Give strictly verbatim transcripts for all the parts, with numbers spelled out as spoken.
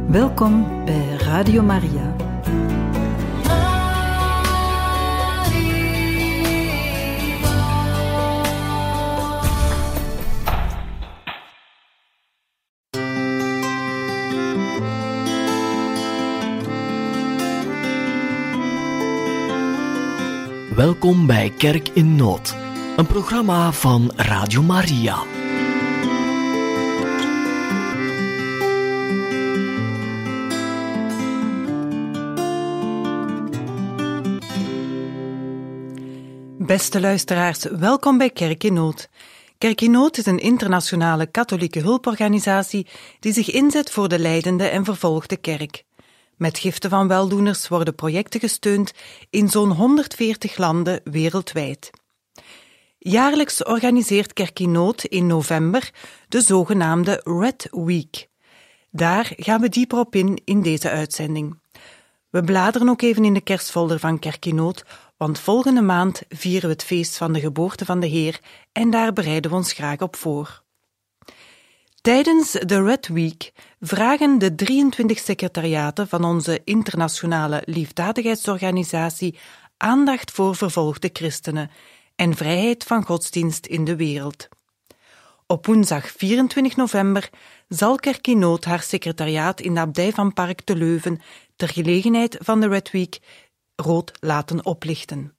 Welkom bij Radio Maria. Welkom bij Kerk in Nood, een programma van Radio Maria. Beste luisteraars, welkom bij Kerk in Nood. Kerk in Nood is een internationale katholieke hulporganisatie die zich inzet voor de lijdende en vervolgde kerk. Met giften van weldoeners worden projecten gesteund in zo'n honderdveertig landen wereldwijd. Jaarlijks organiseert Kerk in Nood in november de zogenaamde Red Week. Daar gaan we dieper op in in deze uitzending. We bladeren ook even in de kerstfolder van Kerk in Nood, want volgende maand vieren we het feest van de geboorte van de Heer en daar bereiden we ons graag op voor. Tijdens de Red Week vragen de drieëntwintig secretariaten van onze internationale liefdadigheidsorganisatie aandacht voor vervolgde christenen en vrijheid van godsdienst in de wereld. Op woensdag vierentwintig november zal Kerk in Nood haar secretariaat in de abdij van Park te Leuven ter gelegenheid van de Red Week rood laten oplichten.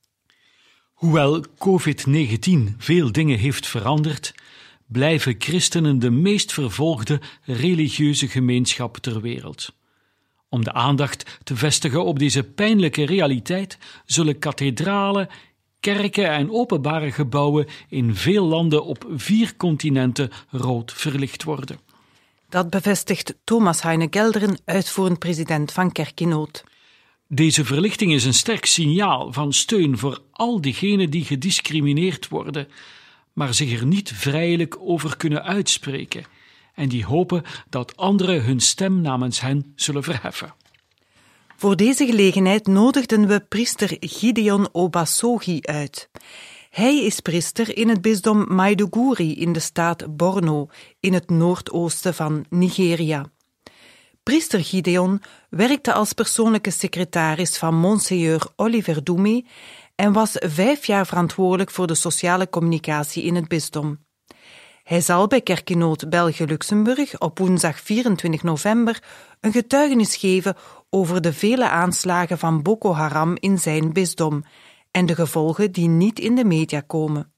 Hoewel covid negentien veel dingen heeft veranderd, blijven christenen de meest vervolgde religieuze gemeenschap ter wereld. Om de aandacht te vestigen op deze pijnlijke realiteit zullen kathedralen, kerken en openbare gebouwen in veel landen op vier continenten rood verlicht worden. Dat bevestigt Thomas Heine-Gelderen, uitvoerend president van Kerk in Nood. Deze verlichting is een sterk signaal van steun voor al diegenen die gediscrimineerd worden, maar zich er niet vrijelijk over kunnen uitspreken en die hopen dat anderen hun stem namens hen zullen verheffen. Voor deze gelegenheid nodigden we priester Gideon Obasogi uit. Hij is priester in het bisdom Maiduguri in de staat Borno, in het noordoosten van Nigeria. Priester Gideon werkte als persoonlijke secretaris van Monseigneur Oliver Doumé en was vijf jaar verantwoordelijk voor de sociale communicatie in het bisdom. Hij zal bij Kerk in Nood België-Luxemburg op woensdag vierentwintig november een getuigenis geven over de vele aanslagen van Boko Haram in zijn bisdom en de gevolgen die niet in de media komen.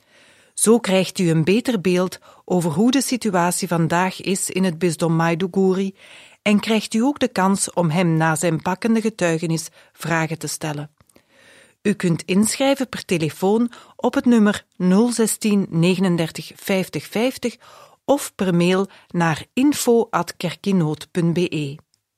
Zo krijgt u een beter beeld over hoe de situatie vandaag is in het bisdom Maiduguri en krijgt u ook de kans om hem na zijn pakkende getuigenis vragen te stellen. U kunt inschrijven per telefoon op het nummer nul zestien negenendertig vijftig vijftig of per mail naar info at kerkinnood punt be.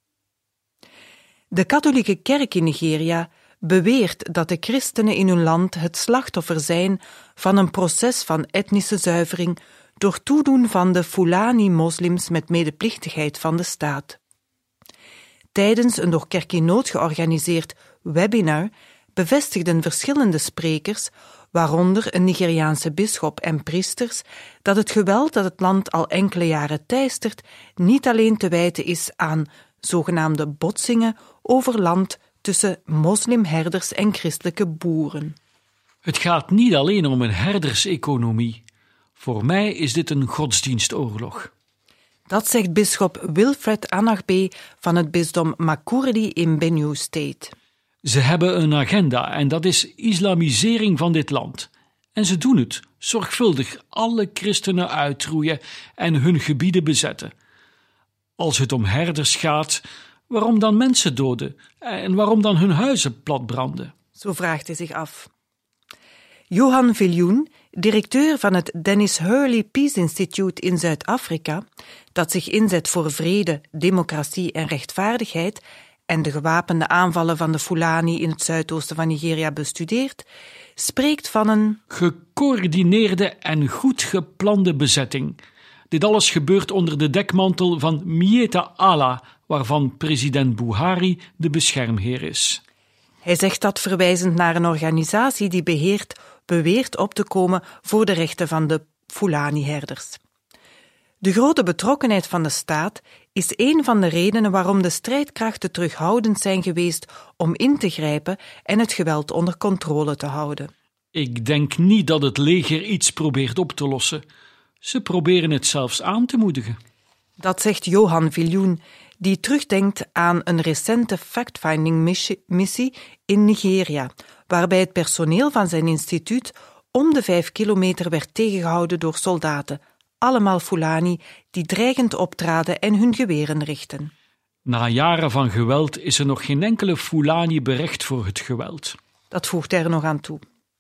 De katholieke kerk in Nigeria beweert dat de christenen in hun land het slachtoffer zijn van een proces van etnische zuivering door toedoen van de Fulani-moslims met medeplichtigheid van de staat. Tijdens een door Kerk in Nood georganiseerd webinar bevestigden verschillende sprekers, waaronder een Nigeriaanse bisschop en priesters, dat het geweld dat het land al enkele jaren teistert niet alleen te wijten is aan zogenaamde botsingen over land tussen moslimherders en christelijke boeren. Het gaat niet alleen om een herderseconomie. Voor mij is dit een godsdienstoorlog. Dat zegt bisschop Wilfred Anagbe van het bisdom Makurdi in Benue State. Ze hebben een agenda en dat is islamisering van dit land. En ze doen het zorgvuldig alle christenen uitroeien en hun gebieden bezetten. Als het om herders gaat, waarom dan mensen doden en waarom dan hun huizen platbranden? Zo vraagt hij zich af. Johan Viljoen, directeur van het Dennis Hurley Peace Institute in Zuid-Afrika, dat zich inzet voor vrede, democratie en rechtvaardigheid en de gewapende aanvallen van de Fulani in het zuidoosten van Nigeria bestudeert, spreekt van een gecoördineerde en goed geplande bezetting. Dit alles gebeurt onder de dekmantel van Mieta Allah, waarvan president Buhari de beschermheer is. Hij zegt dat verwijzend naar een organisatie die beheert, beweert op te komen voor de rechten van de Fulani-herders. De grote betrokkenheid van de staat is een van de redenen waarom de strijdkrachten terughoudend zijn geweest om in te grijpen en het geweld onder controle te houden. Ik denk niet dat het leger iets probeert op te lossen. Ze proberen het zelfs aan te moedigen. Dat zegt Johan Viljoen, die terugdenkt aan een recente fact-finding-missie in Nigeria, waarbij het personeel van zijn instituut om de vijf kilometer werd tegengehouden door soldaten, allemaal Fulani, die dreigend optraden en hun geweren richtten. Na jaren van geweld is er nog geen enkele Fulani berecht voor het geweld. Dat voegt hij er nog aan toe.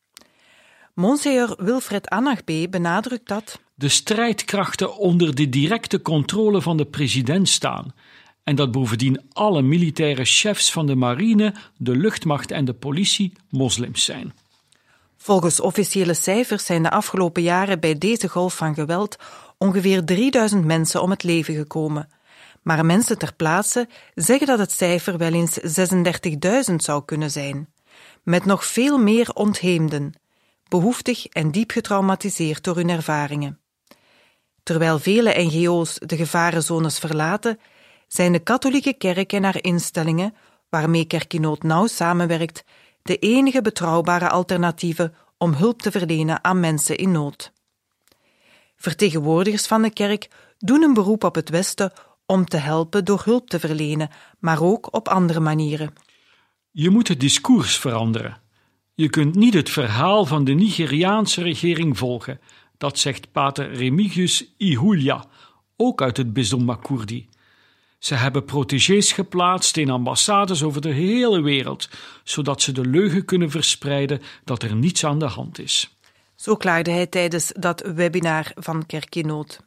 Monseigneur Wilfred Annagbe benadrukt dat de strijdkrachten onder de directe controle van de president staan en dat bovendien alle militaire chefs van de marine, de luchtmacht en de politie moslims zijn. Volgens officiële cijfers zijn de afgelopen jaren bij deze golf van geweld ongeveer drieduizend mensen om het leven gekomen. Maar mensen ter plaatse zeggen dat het cijfer wel eens zesendertigduizend zou kunnen zijn. Met nog veel meer ontheemden, behoeftig en diep getraumatiseerd door hun ervaringen. Terwijl vele N G O's de gevarenzones verlaten, zijn de katholieke kerk en haar instellingen, waarmee Kerk in Nood nauw samenwerkt, de enige betrouwbare alternatieven om hulp te verlenen aan mensen in nood. Vertegenwoordigers van de kerk doen een beroep op het Westen om te helpen door hulp te verlenen, maar ook op andere manieren. Je moet het discours veranderen. Je kunt niet het verhaal van de Nigeriaanse regering volgen. Dat zegt pater Remigius Ihulia, ook uit het bisdom Makurdi. Ze hebben protégés geplaatst in ambassades over de hele wereld, zodat ze de leugen kunnen verspreiden dat er niets aan de hand is. Zo klaagde hij tijdens dat webinar van Kerk in Nood.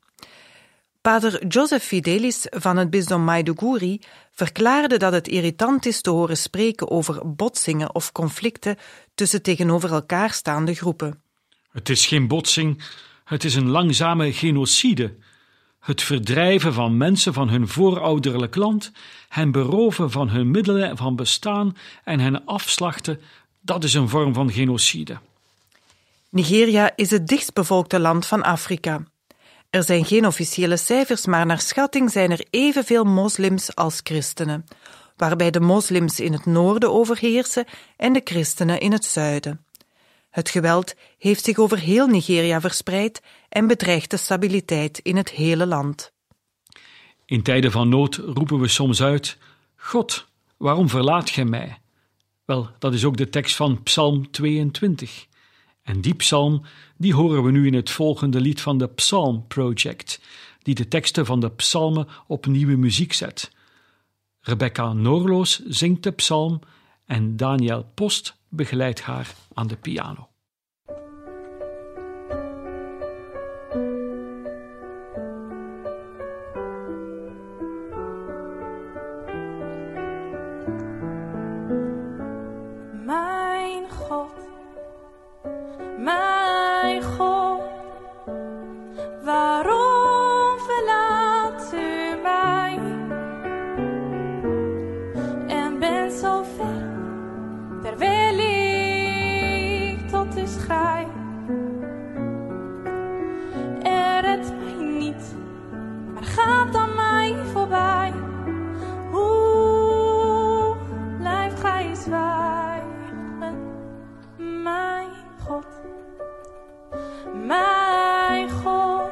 Pater Joseph Fidelis van het bisdom Maiduguri verklaarde dat het irritant is te horen spreken over botsingen of conflicten tussen tegenover elkaar staande groepen. Het is geen botsing, het is een langzame genocide. Het verdrijven van mensen van hun voorouderlijk land, hen beroven van hun middelen van bestaan en hen afslachten, dat is een vorm van genocide. Nigeria is het dichtstbevolkte land van Afrika. Er zijn geen officiële cijfers, maar naar schatting zijn er evenveel moslims als christenen, waarbij de moslims in het noorden overheersen en de christenen in het zuiden. Het geweld heeft zich over heel Nigeria verspreid en bedreigt de stabiliteit in het hele land. In tijden van nood roepen we soms uit: God, waarom verlaat gij mij? Wel, dat is ook de tekst van Psalm tweeëntwintig. En die psalm, die horen we nu in het volgende lied van de Psalm Project, die de teksten van de psalmen op nieuwe muziek zet. Rebecca Noorloos zingt de psalm en Daniel Post begeleidt haar aan de piano. Mijn God, mijn God, waarom verlaat u mij en bent zo ver, terwijl ik tot u schei. Er redt mij niet, maar gaat aan mij voorbij. Hoe blijft gij zwijgen, mijn God? Mijn God,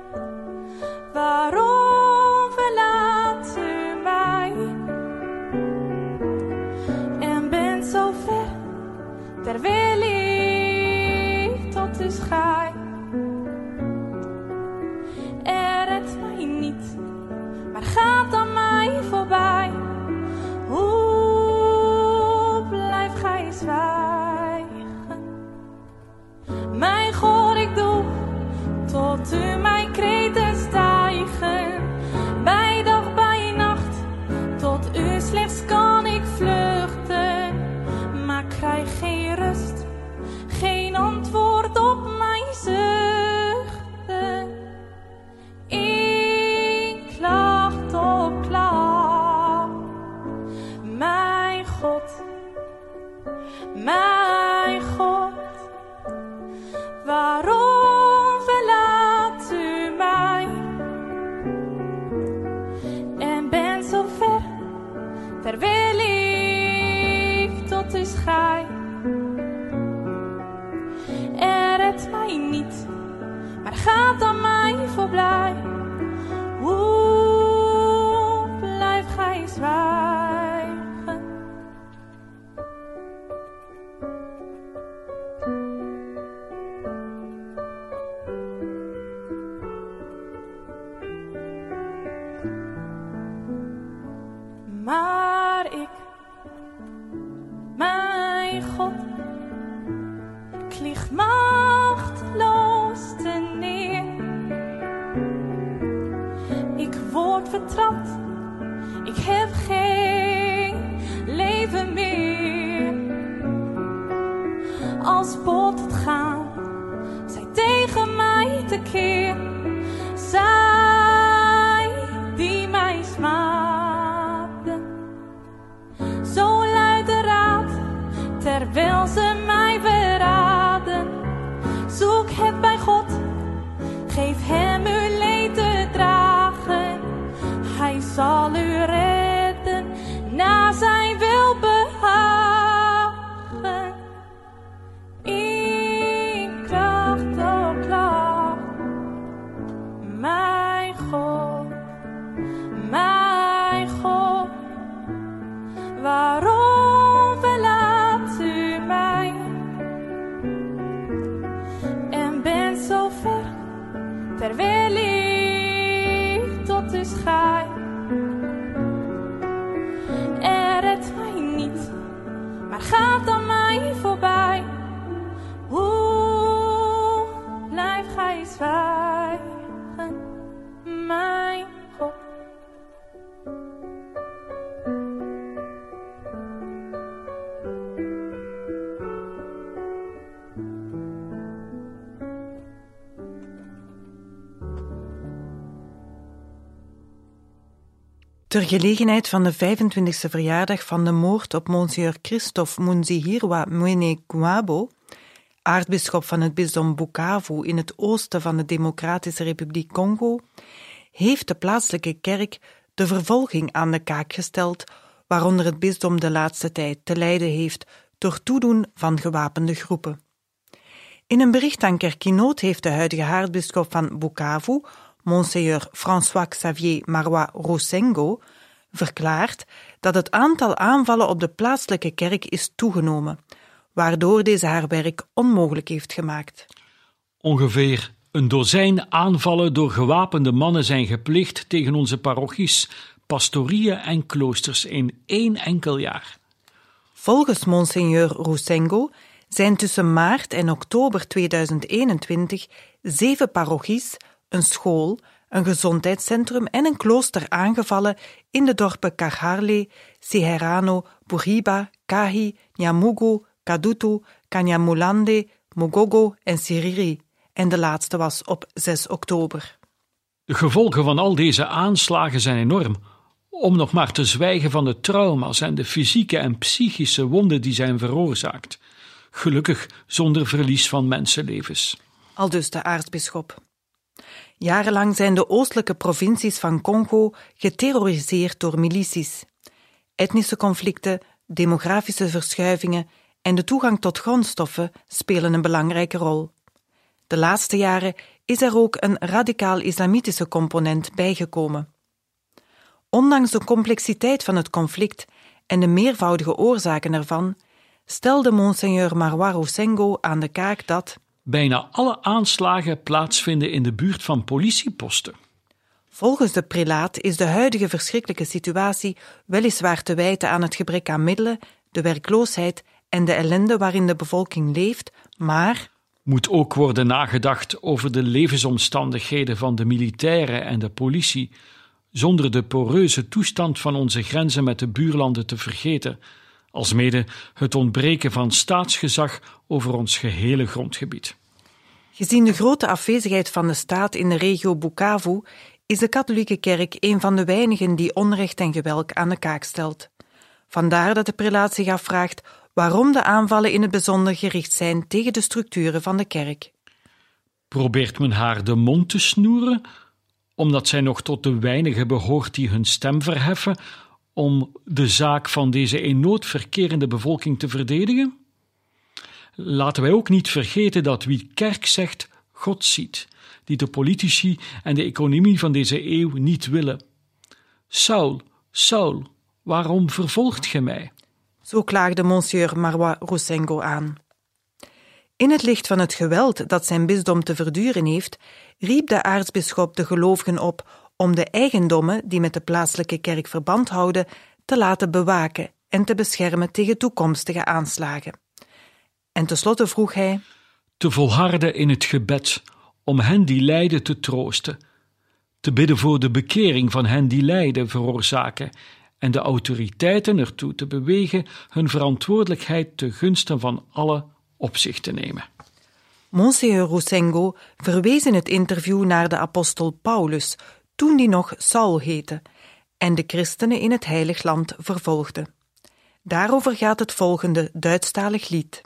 waarom verlaat u mij en bent zo ver, terwijl ik tot u schei. Er redt mij niet, maar gaat aan mij voorbij. Hoe blijft gij zwijgen? Mijn God, ik doe tot u mijn kreten stijgen. Bij dag, bij nacht, tot u slechts kan ik vluchten. Maar krijg geen rust, geen antwoord op mijn zuchten. Ik klacht op klacht. Mijn God, mijn God, waarom verlaat u maar gaat aan mij voorbij. Hoe blijft gij zwijgen? Maar ik, mijn God, ik lig machteloos te neer. Ik word vertrapt, ik heb geen leven meer. Als bot het gaan, zij tegen mij tekeer. Zij die mij smaakten, zo luidt de raad, terwijl ze mij verraden. Zoek het bij God, geef hem uw leed te dragen. Hij zal u redden na zijn welbehagen. In kracht op kracht, mijn God, mijn God, waarom verlaat u mij? En bent zo ver, terwijl ik tot u schei. Er redt mij niet, maar gaat aan mij voorbij. Hoe blijft gij zwijgen, mijn God? Ter gelegenheid van de vijfentwintigste verjaardag van de moord op Monsieur Christophe Munzihirwa Mweneguabo, aartsbisschop van het bisdom Bukavu in het oosten van de Democratische Republiek Congo, heeft de plaatselijke kerk de vervolging aan de kaak gesteld, waaronder het bisdom de laatste tijd te lijden heeft door toedoen van gewapende groepen. In een bericht aan Kerkinoot heeft de huidige aartsbisschop van Bukavu, Monseigneur François-Xavier Marois Rosengo, verklaart dat het aantal aanvallen op de plaatselijke kerk is toegenomen, waardoor deze haar werk onmogelijk heeft gemaakt. Ongeveer een dozijn aanvallen door gewapende mannen zijn gepleegd tegen onze parochies, pastorieën en kloosters in één enkel jaar. Volgens Monseigneur Rosengo zijn tussen maart en oktober tweeduizend eenentwintig zeven parochies, een school, een gezondheidscentrum en een klooster aangevallen in de dorpen Kaharle, Seherano, Buriba, Kahi, Nyamugu, Kadutu, Kanyamulande, Mugogo en Siriri. En de laatste was op zes oktober. De gevolgen van al deze aanslagen zijn enorm, om nog maar te zwijgen van de trauma's en de fysieke en psychische wonden die zijn veroorzaakt. Gelukkig zonder verlies van mensenlevens. Aldus de aartsbisschop. Jarenlang zijn de oostelijke provincies van Congo geterroriseerd door milities. Etnische conflicten, demografische verschuivingen en de toegang tot grondstoffen spelen een belangrijke rol. De laatste jaren is er ook een radicaal-islamitische component bijgekomen. Ondanks de complexiteit van het conflict en de meervoudige oorzaken ervan, stelde Monseigneur Marois Rosengo aan de kaak dat bijna alle aanslagen plaatsvinden in de buurt van politieposten. Volgens de prelaat is de huidige verschrikkelijke situatie weliswaar te wijten aan het gebrek aan middelen, de werkloosheid en de ellende waarin de bevolking leeft, maar moet ook worden nagedacht over de levensomstandigheden van de militairen en de politie, zonder de poreuze toestand van onze grenzen met de buurlanden te vergeten, alsmede het ontbreken van staatsgezag over ons gehele grondgebied. Gezien de grote afwezigheid van de staat in de regio Bukavu is de katholieke kerk een van de weinigen die onrecht en geweld aan de kaak stelt. Vandaar dat de prelaat zich afvraagt waarom de aanvallen in het bijzonder gericht zijn tegen de structuren van de kerk. Probeert men haar de mond te snoeren, omdat zij nog tot de weinigen behoort die hun stem verheffen, om de zaak van deze in nood verkerende bevolking te verdedigen? Laten wij ook niet vergeten dat wie kerk zegt, God ziet, die de politici en de economie van deze eeuw niet willen. Saul, Saul, waarom vervolgt gij mij? Zo klaagde monsieur Marois Roussengo aan. In het licht van het geweld dat zijn bisdom te verduren heeft, riep de aartsbisschop de gelovigen op om de eigendommen die met de plaatselijke kerk verband houden te laten bewaken en te beschermen tegen toekomstige aanslagen. En tenslotte vroeg hij te volharden in het gebed om hen die lijden te troosten, te bidden voor de bekering van hen die lijden veroorzaken en de autoriteiten ertoe te bewegen hun verantwoordelijkheid te gunste van alle op zich te nemen. Monsieur Roussengo verwees in het interview naar de apostel Paulus, toen die nog Saul heette, en de christenen in het Heilig Land vervolgde. Daarover gaat het volgende Duitsstalig lied.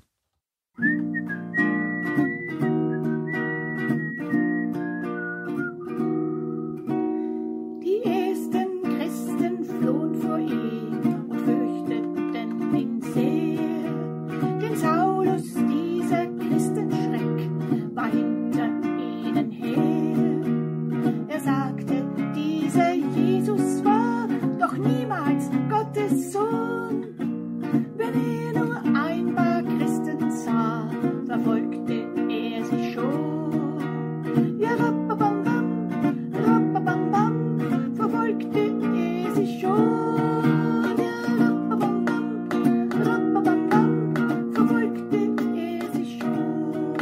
Die ersten Christen flohen vor ihm und fürchteten ihn sehr. Denn Saulus, dieser Christenschreck, war hinter ihnen her. Er sagte, dieser Jesus war doch niemals Gottes Sohn. Wenn er nur ein paar Christen sah, verfolgte er sie schon. Ja, rappabambam, rappabambam, verfolgte er sie schon. Ja, rappabambam, rappabambam, verfolgte er sie schon.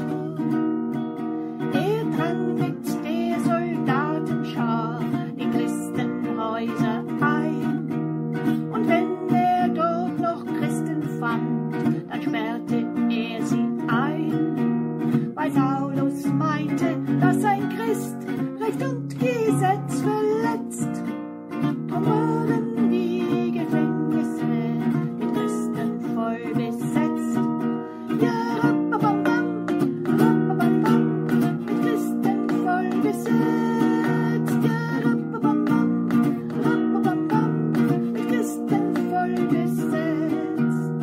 Er drang mit der Soldatenschar in Christenhäuser ein. Und wenn er dort noch Christen fand, dann sperrte er sie ein. Weil Saulus meinte, dass ein Christ Recht und Gesetz verletzt. Drum waren die Gefängnisse mit Christen voll besetzt. Ja, rappabambam, rappabambam, mit Christen voll besetzt. Ja, rappabambam, rappabambam, mit Christen voll besetzt.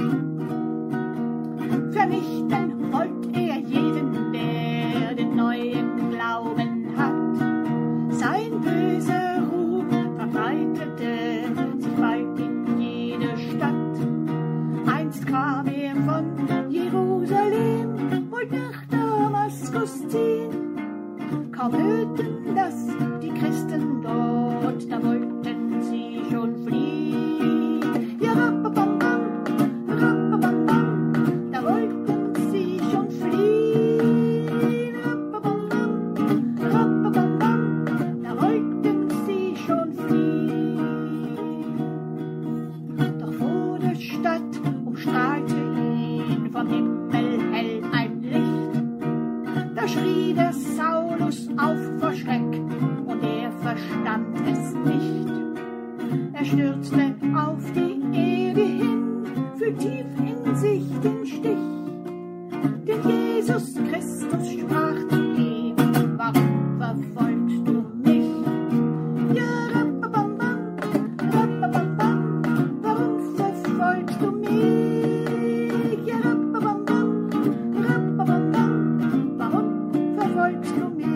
Vernichten wollt er jeden, der den neuen Glauben hat. Sein böser Ruf verbreitete sich bald in jede Stadt. Einst kam er von Jerusalem, wollte nach Damaskus ziehen. Kaum hörten das die Christen dort, da wollten sie schon fliehen. Ja, rappabambam, rappabambam, da wollten sie schon fliehen. Rappabambam, rappabambam, da wollten sie schon fliehen. Doch vor der Stadt umstrahlte ihn vom Himmel hell ein Licht. Da schrie der Saulus auf vor Schreck und er verstand es nicht. Er stürzte auf die Erde hin, fühlt tief in sich den Stich. Denn Jesus Christus sprach zu ihm, warum verfolgst du mich? Ja, rappabambam, rappabambam, warum verfolgst du mich? Ja, rappabambam, rappabambam, warum verfolgst du mich?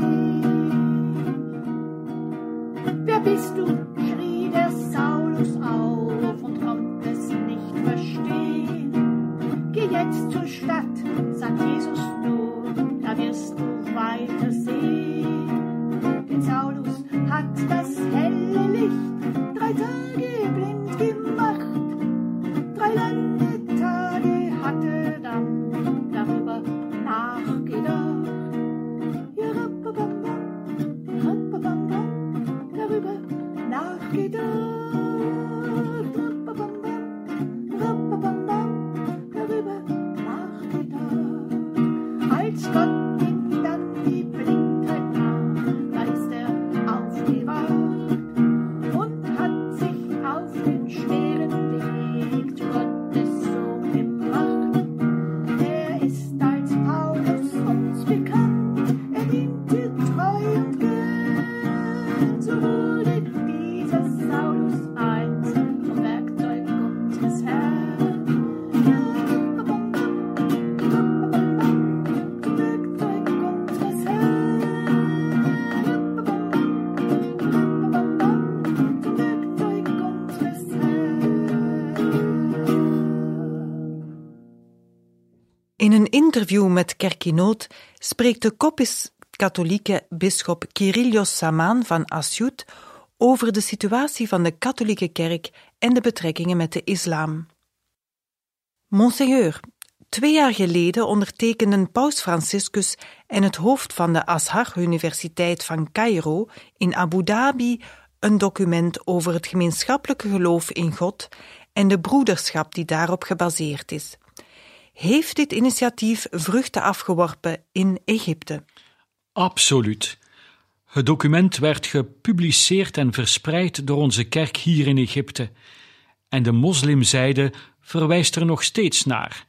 Wer bist du? Schrie der Saulus auf und konnte es nicht verstehen. Geh jetzt zur Stadt, sagt Jesus nur, da wirst du weiter sehen. Denn Saulus hat das helle Licht drei Tage blind gemacht. Drei lange Tage hat er dann darüber nachgedacht. Ja, rappabambam, rappabambam, darüber nachgedacht. interview met Kerk in Nood spreekt de Koptisch-katholieke bisschop Kyrillos Samaan van Asyut over de situatie van de katholieke kerk en de betrekkingen met de islam. Monseigneur, twee jaar geleden ondertekenden paus Franciscus en het hoofd van de Azhar Universiteit van Cairo in Abu Dhabi een document over het gemeenschappelijke geloof in God en de broederschap die daarop gebaseerd is. Heeft dit initiatief vruchten afgeworpen in Egypte? Absoluut. Het document werd gepubliceerd en verspreid door onze kerk hier in Egypte. En de moslimzijde verwijst er nog steeds naar.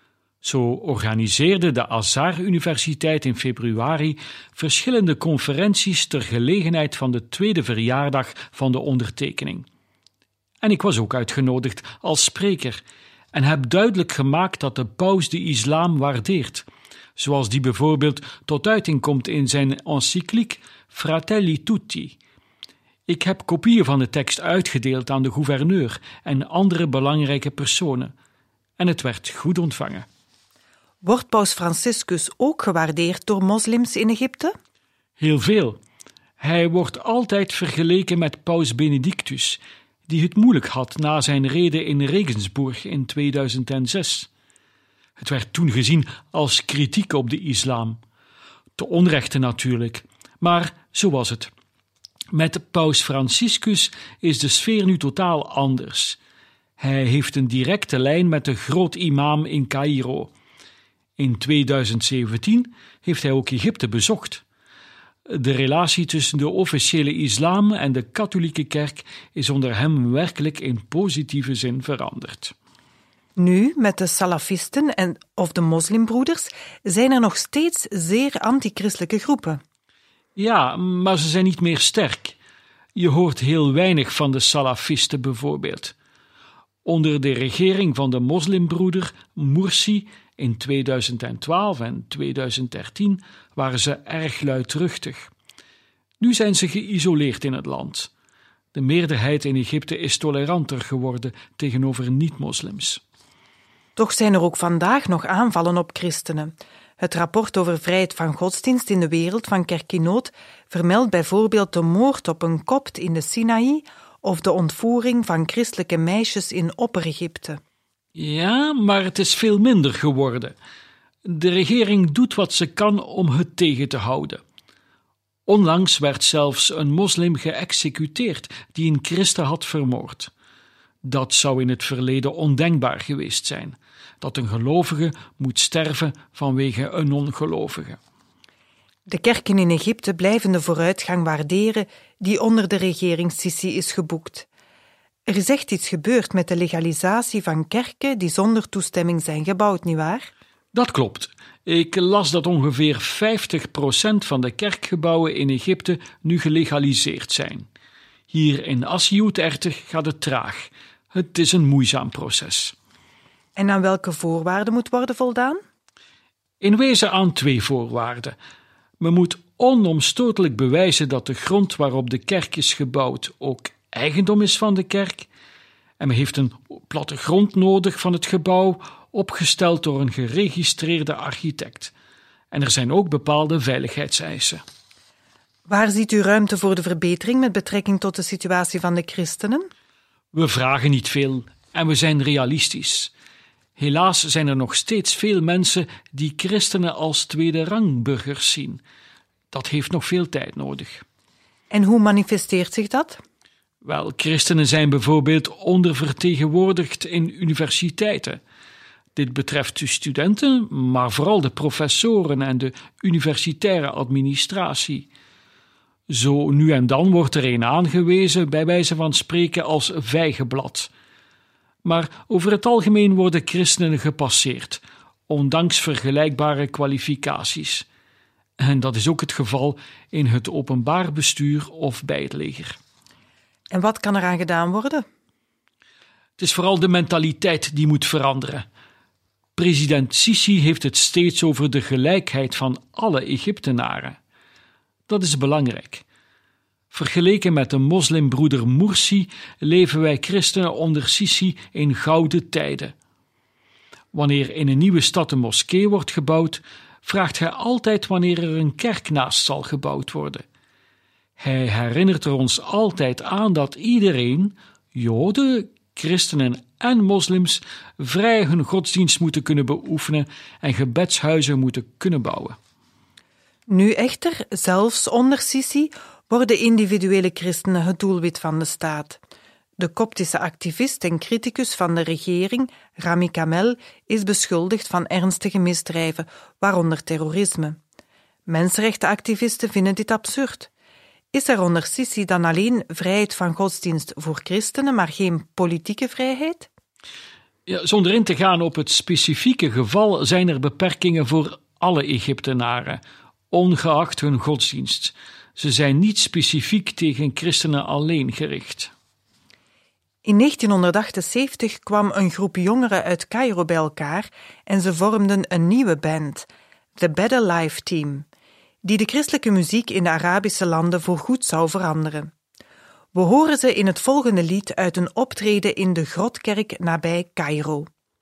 Zo organiseerde de Azhar Universiteit in februari verschillende conferenties ter gelegenheid van de tweede verjaardag van de ondertekening. En ik was ook uitgenodigd als spreker en heb duidelijk gemaakt dat de paus de islam waardeert, zoals die bijvoorbeeld tot uiting komt in zijn encycliek Fratelli Tutti. Ik heb kopieën van de tekst uitgedeeld aan de gouverneur en andere belangrijke personen, en het werd goed ontvangen. Wordt paus Franciscus ook gewaardeerd door moslims in Egypte? Heel veel. Hij wordt altijd vergeleken met paus Benedictus, die het moeilijk had na zijn rede in Regensburg in tweeduizend zes. Het werd toen gezien als kritiek op de islam. Te onrechte natuurlijk, maar zo was het. Met paus Franciscus is de sfeer nu totaal anders. Hij heeft een directe lijn met de groot-imam in Caïro. In tweeduizend zeventien heeft hij ook Egypte bezocht. De relatie tussen de officiële islam en de katholieke kerk is onder hem werkelijk in positieve zin veranderd. Nu, met de salafisten en of de moslimbroeders, zijn er nog steeds zeer antichristelijke groepen. Ja, maar ze zijn niet meer sterk. Je hoort heel weinig van de salafisten bijvoorbeeld. Onder de regering van de moslimbroeder Morsi in tweeduizend twaalf en tweeduizend dertien waren ze erg luidruchtig. Nu zijn ze geïsoleerd in het land. De meerderheid in Egypte is toleranter geworden tegenover niet-moslims. Toch zijn er ook vandaag nog aanvallen op christenen. Het rapport over vrijheid van godsdienst in de wereld van Kerk in Nood vermeldt bijvoorbeeld de moord op een Kopt in de Sinaï of de ontvoering van christelijke meisjes in Opper-Egypte. Ja, maar het is veel minder geworden. De regering doet wat ze kan om het tegen te houden. Onlangs werd zelfs een moslim geëxecuteerd die een christen had vermoord. Dat zou in het verleden ondenkbaar geweest zijn, dat een gelovige moet sterven vanwege een ongelovige. De kerken in Egypte blijven de vooruitgang waarderen die onder de regering Sisi is geboekt. Er is echt iets gebeurd met de legalisatie van kerken die zonder toestemming zijn gebouwd, nietwaar? Dat klopt. Ik las dat ongeveer vijftig procent van de kerkgebouwen in Egypte nu gelegaliseerd zijn. Hier in Asyut echter gaat het traag. Het is een moeizaam proces. En aan welke voorwaarden moet worden voldaan? In wezen aan twee voorwaarden. Men moet onomstotelijk bewijzen dat de grond waarop de kerk is gebouwd ook eigendom is van de kerk. En men heeft een plattegrond nodig van het gebouw, opgesteld door een geregistreerde architect. En er zijn ook bepaalde veiligheidseisen. Waar ziet u ruimte voor de verbetering met betrekking tot de situatie van de christenen? We vragen niet veel en we zijn realistisch. Helaas zijn er nog steeds veel mensen die christenen als tweede rangburgers zien. Dat heeft nog veel tijd nodig. En hoe manifesteert zich dat? Wel, christenen zijn bijvoorbeeld ondervertegenwoordigd in universiteiten. Dit betreft de studenten, maar vooral de professoren en de universitaire administratie. Zo nu en dan wordt er een aangewezen, bij wijze van spreken als vijgenblad. Maar over het algemeen worden christenen gepasseerd, ondanks vergelijkbare kwalificaties. En dat is ook het geval in het openbaar bestuur of bij het leger. En wat kan eraan gedaan worden? Het is vooral de mentaliteit die moet veranderen. President Sisi heeft het steeds over de gelijkheid van alle Egyptenaren. Dat is belangrijk. Vergeleken met de moslimbroeder Morsi leven wij christenen onder Sisi in gouden tijden. Wanneer in een nieuwe stad een moskee wordt gebouwd, vraagt hij altijd wanneer er een kerk naast zal gebouwd worden. Hij herinnert er ons altijd aan dat iedereen, Joden, christenen en moslims, vrij hun godsdienst moeten kunnen beoefenen en gebedshuizen moeten kunnen bouwen. Nu echter, zelfs onder Sisi, worden individuele christenen het doelwit van de staat. De Koptische activist en criticus van de regering, Rami Kamel, is beschuldigd van ernstige misdrijven, waaronder terrorisme. Mensenrechtenactivisten vinden dit absurd. Is er onder Sisi dan alleen vrijheid van godsdienst voor christenen, maar geen politieke vrijheid? Ja, zonder in te gaan op het specifieke geval zijn er beperkingen voor alle Egyptenaren, ongeacht hun godsdienst. Ze zijn niet specifiek tegen christenen alleen gericht. In negentienhonderdachtenzeventig kwam een groep jongeren uit Caïro bij elkaar en ze vormden een nieuwe band, The Better Life Team, die de christelijke muziek in de Arabische landen voorgoed zou veranderen. We horen ze in het volgende lied uit een optreden in de Grotkerk nabij Caïro.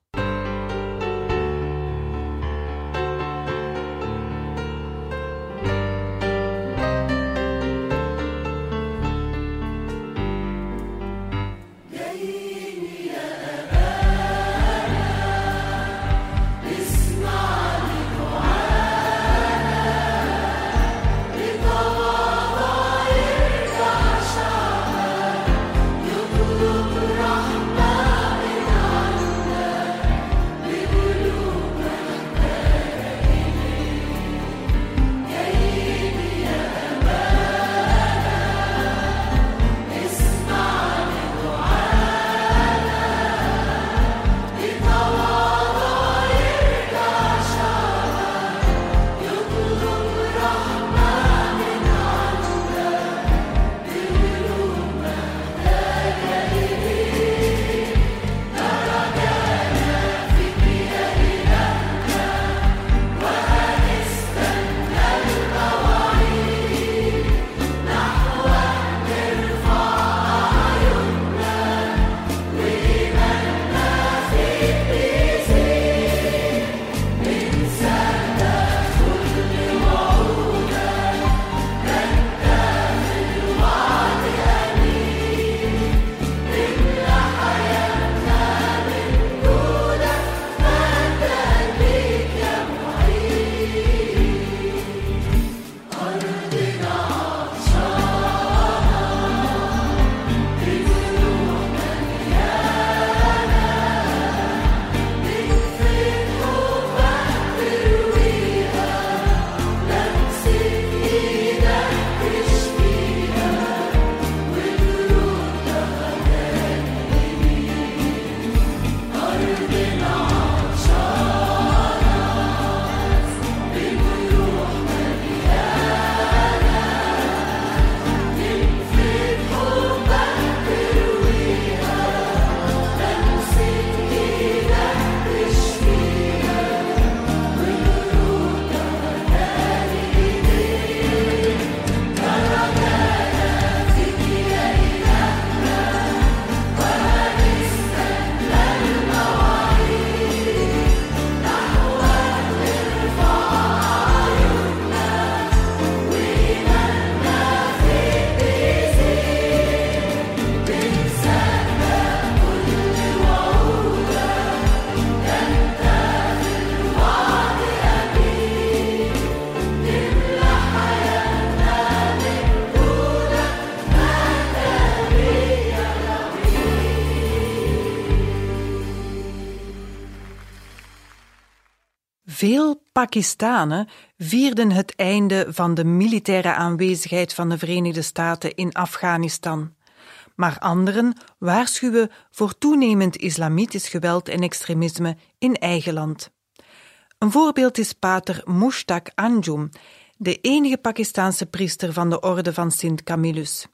Veel Pakistanen vierden het einde van de militaire aanwezigheid van de Verenigde Staten in Afghanistan. Maar anderen waarschuwen voor toenemend islamitisch geweld en extremisme in eigen land. Een voorbeeld is pater Mushtaq Anjum, de enige Pakistaanse priester van de orde van Sint Camillus.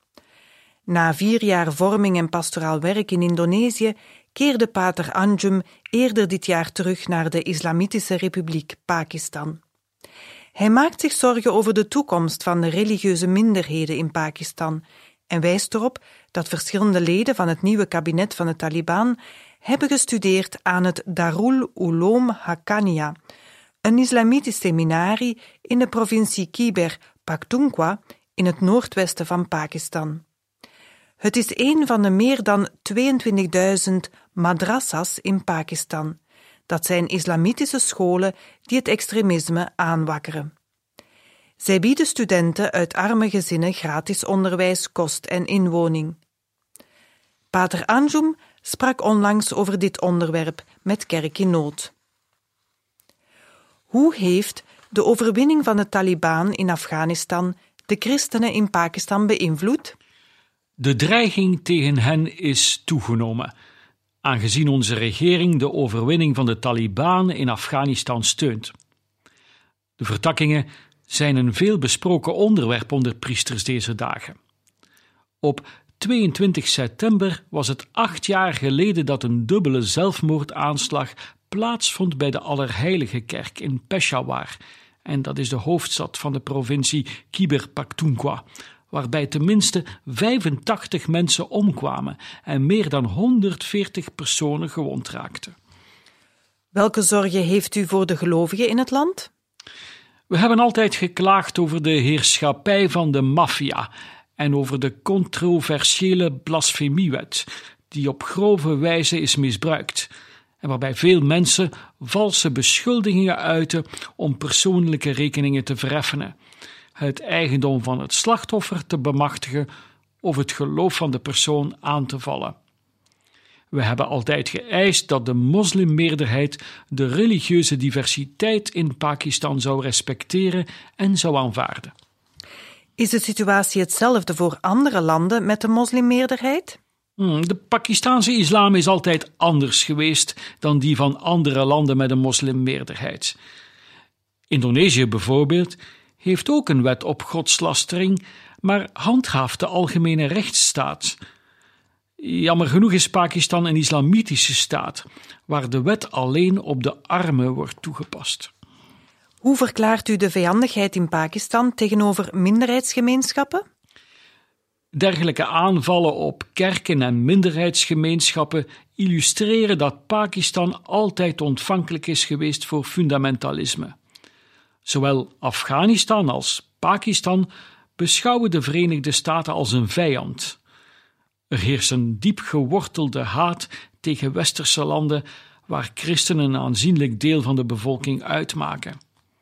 Na vier jaar vorming en pastoraal werk in Indonesië keerde pater Anjum eerder dit jaar terug naar de Islamitische Republiek Pakistan. Hij maakt zich zorgen over de toekomst van de religieuze minderheden in Pakistan en wijst erop dat verschillende leden van het nieuwe kabinet van de Taliban hebben gestudeerd aan het Darul Uloom Haqqaniya, een islamitisch seminarie in de provincie Khyber Pakhtunkhwa in het noordwesten van Pakistan. Het is een van de meer dan tweeëntwintigduizend madrasas in Pakistan. Dat zijn islamitische scholen die het extremisme aanwakkeren. Zij bieden studenten uit arme gezinnen gratis onderwijs, kost en inwoning. Pater Anjum sprak onlangs over dit onderwerp met Kerk in Nood. Hoe heeft de overwinning van de Taliban in Afghanistan de christenen in Pakistan beïnvloed? De dreiging tegen hen is toegenomen, aangezien onze regering de overwinning van de Taliban in Afghanistan steunt. De vertakkingen zijn een veel besproken onderwerp onder priesters deze dagen. Op tweeëntwintig september was het acht jaar geleden dat een dubbele zelfmoordaanslag plaatsvond bij de Allerheilige Kerk in Peshawar, en dat is de hoofdstad van de provincie Khyber Pakhtunkhwa, waarbij tenminste vijfentachtig mensen omkwamen en meer dan honderdveertig personen gewond raakten. Welke zorgen heeft u voor de gelovigen in het land? We hebben altijd geklaagd over de heerschappij van de maffia en over de controversiële blasfemiewet, die op grove wijze is misbruikt en waarbij veel mensen valse beschuldigingen uiten om persoonlijke rekeningen te vereffenen, het eigendom van het slachtoffer te bemachtigen of het geloof van de persoon aan te vallen. We hebben altijd geëist dat de moslimmeerderheid de religieuze diversiteit in Pakistan zou respecteren en zou aanvaarden. Is de situatie hetzelfde voor andere landen met de moslimmeerderheid? De Pakistaanse islam is altijd anders geweest dan die van andere landen met een moslimmeerderheid. Indonesië bijvoorbeeld heeft ook een wet op godslastering, maar handhaaft de algemene rechtsstaat. Jammer genoeg is Pakistan een islamitische staat, waar de wet alleen op de armen wordt toegepast. Hoe verklaart u de vijandigheid in Pakistan tegenover minderheidsgemeenschappen? Dergelijke aanvallen op kerken en minderheidsgemeenschappen illustreren dat Pakistan altijd ontvankelijk is geweest voor fundamentalisme. Zowel Afghanistan als Pakistan beschouwen de Verenigde Staten als een vijand. Er heerst een diep gewortelde haat tegen westerse landen waar christenen een aanzienlijk deel van de bevolking uitmaken.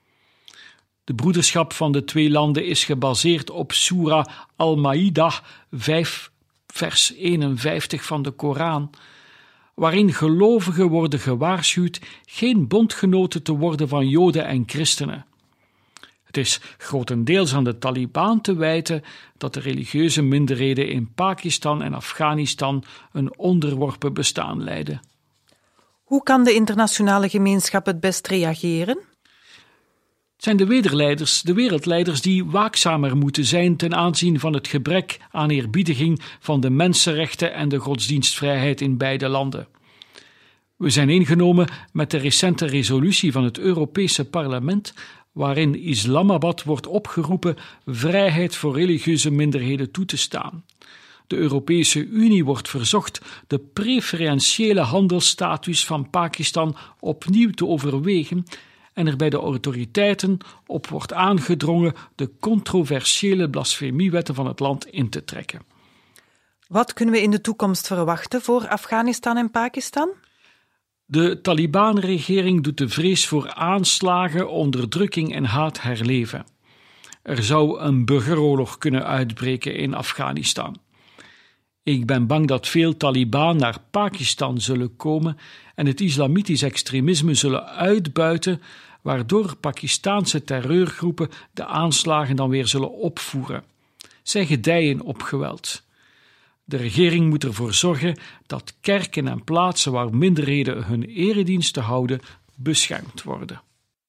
De broederschap van de twee landen is gebaseerd op Surah Al-Ma'idah vijf, vers eenenvijftig van de Koran, waarin gelovigen worden gewaarschuwd geen bondgenoten te worden van Joden en christenen. Het is grotendeels aan de Taliban te wijten dat de religieuze minderheden in Pakistan en Afghanistan een onderworpen bestaan leiden. Hoe kan de internationale gemeenschap het best reageren? Het zijn de wederleiders, de wereldleiders die waakzamer moeten zijn ten aanzien van het gebrek aan eerbiediging van de mensenrechten en de godsdienstvrijheid in beide landen. We zijn ingenomen met de recente resolutie van het Europese Parlement, waarin Islamabad wordt opgeroepen vrijheid voor religieuze minderheden toe te staan. De Europese Unie wordt verzocht de preferentiële handelsstatus van Pakistan opnieuw te overwegen en er bij de autoriteiten op wordt aangedrongen de controversiële blasfemiewetten van het land in te trekken. Wat kunnen we in de toekomst verwachten voor Afghanistan en Pakistan? De Taliban-regering doet de vrees voor aanslagen, onderdrukking en haat herleven. Er zou een burgeroorlog kunnen uitbreken in Afghanistan. Ik ben bang dat veel Taliban naar Pakistan zullen komen en het islamitisch extremisme zullen uitbuiten, waardoor Pakistaanse terreurgroepen de aanslagen dan weer zullen opvoeren. Zij gedijen op geweld. De regering moet ervoor zorgen dat kerken en plaatsen waar minderheden hun erediensten houden beschermd worden.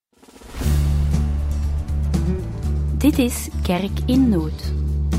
Dit is Kerk in Nood.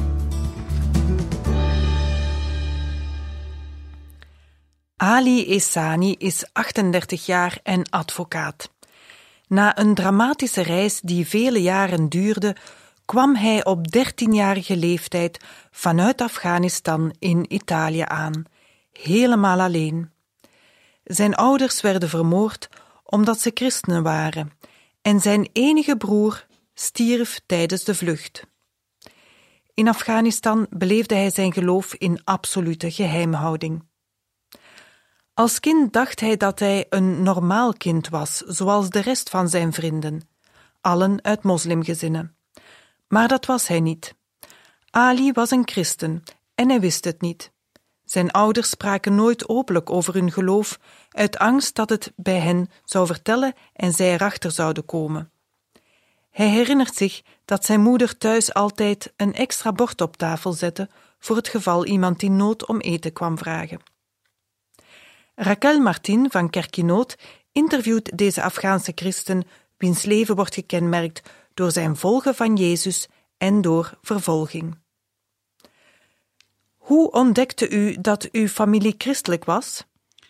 Ali Ehsani is achtendertig jaar en advocaat. Na een dramatische reis die vele jaren duurde, kwam hij op dertienjarige leeftijd vanuit Afghanistan in Italië aan, helemaal alleen. Zijn ouders werden vermoord omdat ze christenen waren en zijn enige broer stierf tijdens de vlucht. In Afghanistan beleefde hij zijn geloof in absolute geheimhouding. Als kind dacht hij dat hij een normaal kind was, zoals de rest van zijn vrienden, allen uit moslimgezinnen. Maar dat was hij niet. Ali was een christen en hij wist het niet. Zijn ouders spraken nooit openlijk over hun geloof, uit angst dat het bij hen zou vertellen en zij erachter zouden komen. Hij herinnert zich dat zijn moeder thuis altijd een extra bord op tafel zette voor het geval iemand in nood om eten kwam vragen. Raquel Martin van Kerk in Nood interviewt deze Afghaanse christen wiens leven wordt gekenmerkt door zijn volgen van Jezus en door vervolging. Hoe ontdekte u dat uw familie christelijk was?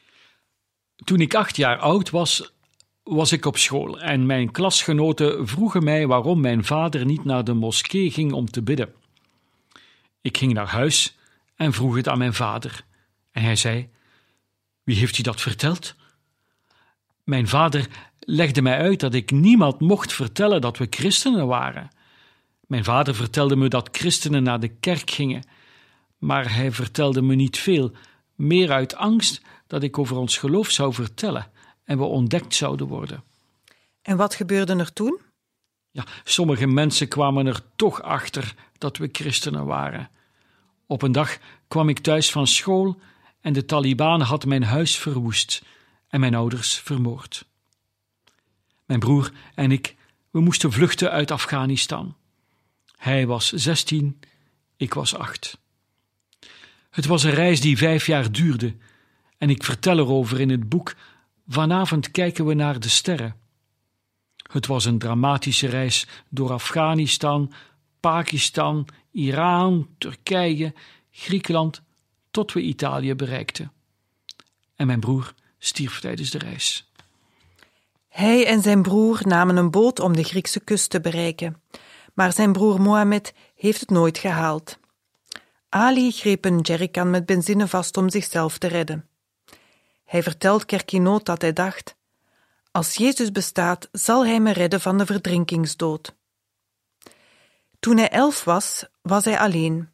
Toen ik acht jaar oud was, was ik op school en mijn klasgenoten vroegen mij waarom mijn vader niet naar de moskee ging om te bidden. Ik ging naar huis en vroeg het aan mijn vader. En hij zei: "Wie heeft u dat verteld?" Mijn vader legde mij uit dat ik niemand mocht vertellen dat we christenen waren. Mijn vader vertelde me dat christenen naar de kerk gingen, maar hij vertelde me niet veel, meer uit angst dat ik over ons geloof zou vertellen en we ontdekt zouden worden. En wat gebeurde er toen? Ja, sommige mensen kwamen er toch achter dat we christenen waren. Op een dag kwam ik thuis van school en de Taliban had mijn huis verwoest en mijn ouders vermoord. Mijn broer en ik, we moesten vluchten uit Afghanistan. Hij was zestien, ik was acht. Het was een reis die vijf jaar duurde en ik vertel erover in het boek Vanavond kijken we naar de sterren. Het was een dramatische reis door Afghanistan, Pakistan, Iran, Turkije, Griekenland, tot we Italië bereikten. En mijn broer stierf tijdens de reis. Hij en zijn broer namen een boot om de Griekse kust te bereiken, maar zijn broer Mohammed heeft het nooit gehaald. Ali greep een jerrycan met benzine vast om zichzelf te redden. Hij vertelt Kerk in Nood dat hij dacht: als Jezus bestaat, zal hij me redden van de verdrinkingsdood. Toen hij elf was, was hij alleen.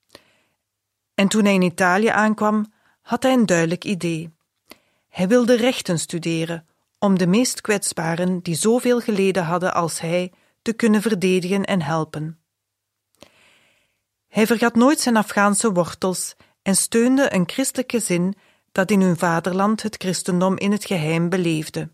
En toen hij in Italië aankwam, had hij een duidelijk idee. Hij wilde rechten studeren, om de meest kwetsbaren die zoveel geleden hadden als hij, te kunnen verdedigen en helpen. Hij vergat nooit zijn Afghaanse wortels en steunde een christelijk gezin dat in hun vaderland het christendom in het geheim beleefde.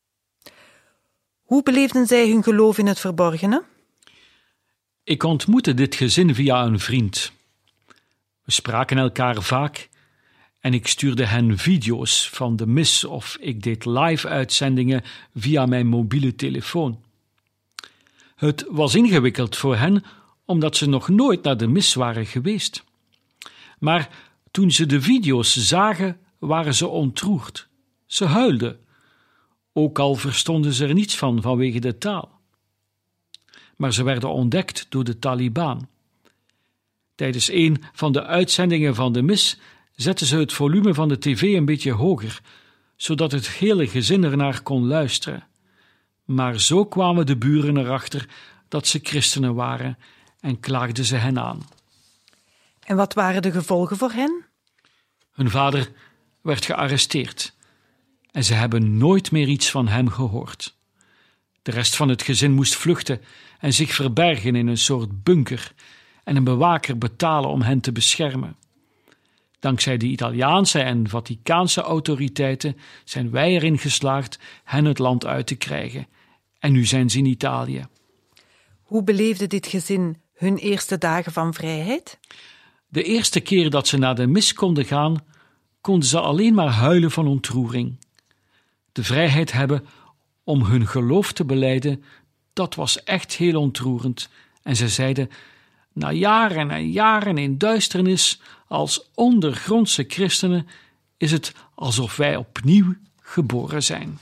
Hoe beleefden zij hun geloof in het verborgene? Ik ontmoette dit gezin via een vriend. We spraken elkaar vaak en ik stuurde hen video's van de mis of ik deed live-uitzendingen via mijn mobiele telefoon. Het was ingewikkeld voor hen, omdat ze nog nooit naar de mis waren geweest. Maar toen ze de video's zagen, waren ze ontroerd. Ze huilden, ook al verstonden ze er niets van vanwege de taal. Maar ze werden ontdekt door de Taliban. Tijdens een van de uitzendingen van de mis zetten ze het volume van de tv een beetje hoger, zodat het hele gezin ernaar kon luisteren. Maar zo kwamen de buren erachter dat ze christenen waren en klaagden ze hen aan. En wat waren de gevolgen voor hen? Hun vader werd gearresteerd en ze hebben nooit meer iets van hem gehoord. De rest van het gezin moest vluchten en zich verbergen in een soort bunker en een bewaker betalen om hen te beschermen. Dankzij de Italiaanse en Vaticaanse autoriteiten zijn wij erin geslaagd hen het land uit te krijgen. En nu zijn ze in Italië. Hoe beleefde dit gezin hun eerste dagen van vrijheid? De eerste keer dat ze naar de mis konden gaan, konden ze alleen maar huilen van ontroering. De vrijheid hebben om hun geloof te belijden, dat was echt heel ontroerend. En ze zeiden: na jaren en jaren in duisternis als ondergrondse christenen is het alsof wij opnieuw geboren zijn.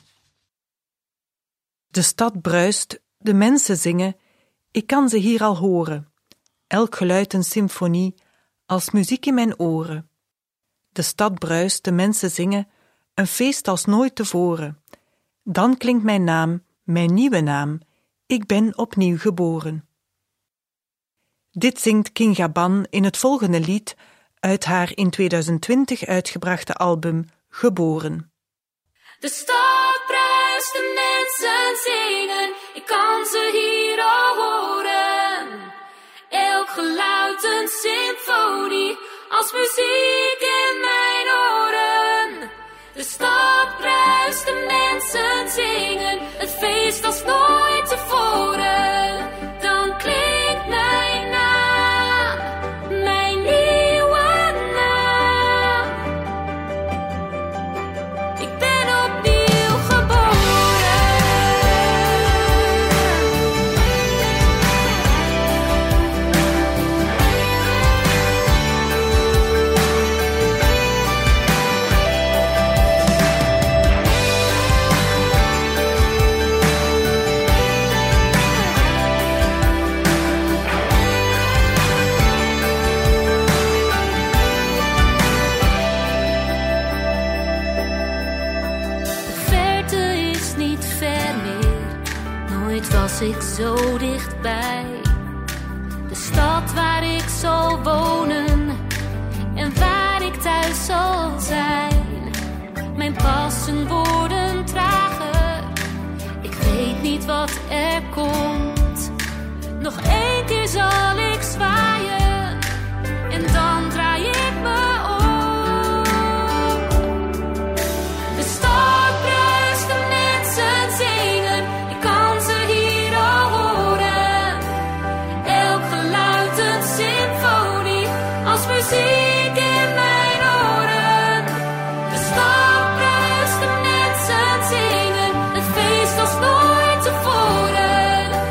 De stad bruist, de mensen zingen, ik kan ze hier al horen. Elk geluid een symfonie, als muziek in mijn oren. De stad bruist, de mensen zingen, een feest als nooit tevoren. Dan klinkt mijn naam, mijn nieuwe naam. Ik ben opnieuw geboren. Dit zingt Kinga Ban in het volgende lied uit haar in tweeduizend twintig uitgebrachte album Geboren. De stad bruist, de mensen zingen, ik kan ze hier al horen. Elk geluid een symfonie, als muziek in mijn oren. De stad bruist, de mensen zingen, het feest als nooit tevoren. Dan klinkt mijn naam, mijn nieuwe naam. Ik ben opnieuw geboren. Was ik zo dichtbij, de stad waar ik zal wonen en waar ik thuis zal zijn. Mijn passen worden trager, ik weet niet wat er komt. Nog één keer zal ik zwaaien en dan draai ik me om. De stad bruist, de mensen zingen, ik kan ze hier muziek in mijn oren. De stad bruist, de mensen zingen, het feest als nooit tevoren.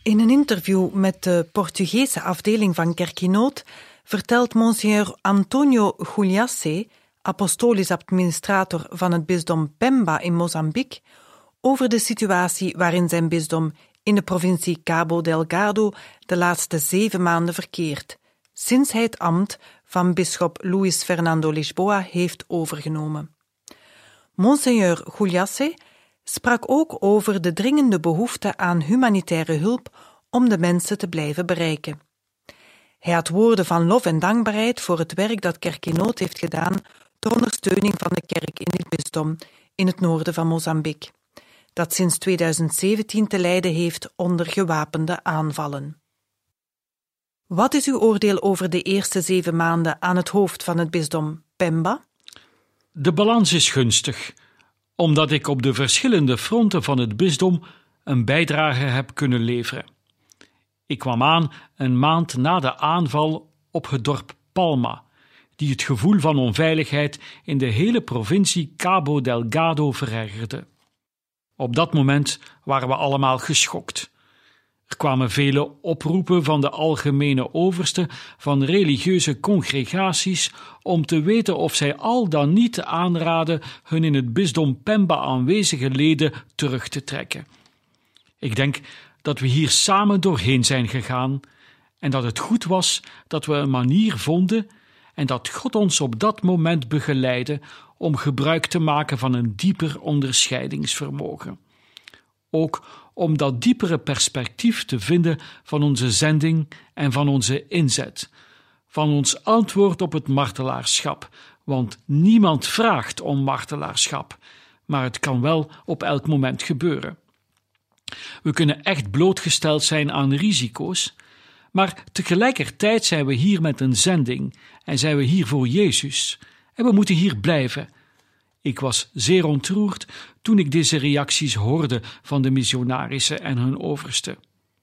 In een interview met de Portugese afdeling van Kerk in Nood vertelt Monsignor Antonio Juliace, apostolisch administrator van het bisdom Pemba in Mozambique, over de situatie waarin zijn bisdom in de provincie Cabo Delgado de laatste zeven maanden verkeert, sinds hij het ambt van bisschop Luis Fernando Lisboa heeft overgenomen. Monsignor Juliace sprak ook over de dringende behoefte aan humanitaire hulp om de mensen te blijven bereiken. Hij had woorden van lof en dankbaarheid voor het werk dat Kerk in Nood heeft gedaan ter ondersteuning van de kerk in dit bisdom in het noorden van Mozambique, dat sinds tweeduizend zeventien te lijden heeft onder gewapende aanvallen. Wat is uw oordeel over de eerste zeven maanden aan het hoofd van het bisdom Pemba? De balans is gunstig, omdat ik op de verschillende fronten van het bisdom een bijdrage heb kunnen leveren. Ik kwam aan een maand na de aanval op het dorp Palma, die het gevoel van onveiligheid in de hele provincie Cabo Delgado verergerde. Op dat moment waren we allemaal geschokt. Er kwamen vele oproepen van de algemene overste van religieuze congregaties om te weten of zij al dan niet aanraden hun in het bisdom Pemba aanwezige leden terug te trekken. Ik denk dat we hier samen doorheen zijn gegaan en dat het goed was dat we een manier vonden en dat God ons op dat moment begeleidde om gebruik te maken van een dieper onderscheidingsvermogen. Ook om dat diepere perspectief te vinden van onze zending en van onze inzet, van ons antwoord op het martelaarschap, want niemand vraagt om martelaarschap, maar het kan wel op elk moment gebeuren. We kunnen echt blootgesteld zijn aan risico's, maar tegelijkertijd zijn we hier met een zending en zijn we hier voor Jezus en we moeten hier blijven. Ik was zeer ontroerd toen ik deze reacties hoorde van de missionarissen en hun overste.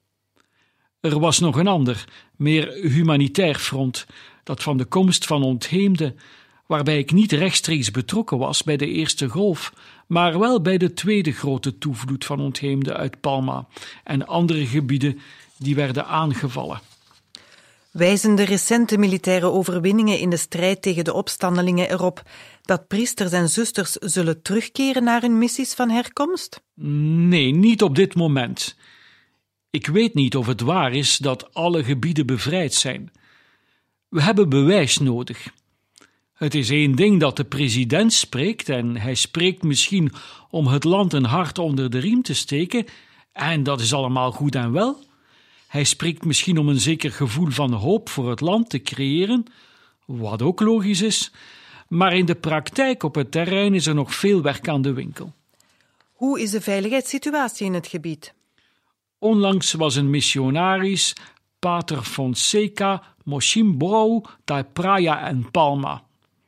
Er was nog een ander, meer humanitair front, dat van de komst van ontheemden, waarbij ik niet rechtstreeks betrokken was bij de eerste golf, maar wel bij de tweede grote toevloed van ontheemden uit Palma en andere gebieden die werden aangevallen. Wijzen de recente militaire overwinningen in de strijd tegen de opstandelingen erop dat priesters en zusters zullen terugkeren naar hun missies van herkomst? Nee, niet op dit moment. Ik weet niet of het waar is dat alle gebieden bevrijd zijn. We hebben bewijs nodig. Het is één ding dat de president spreekt, en hij spreekt misschien om het land een hart onder de riem te steken, en dat is allemaal goed en wel. Hij spreekt misschien om een zeker gevoel van hoop voor het land te creëren, wat ook logisch is, maar in de praktijk op het terrein is er nog veel werk aan de winkel. Hoe is de veiligheidssituatie in het gebied? Onlangs was een missionaris, Pater Fonseca, Mochimbro, da Praia en Palma.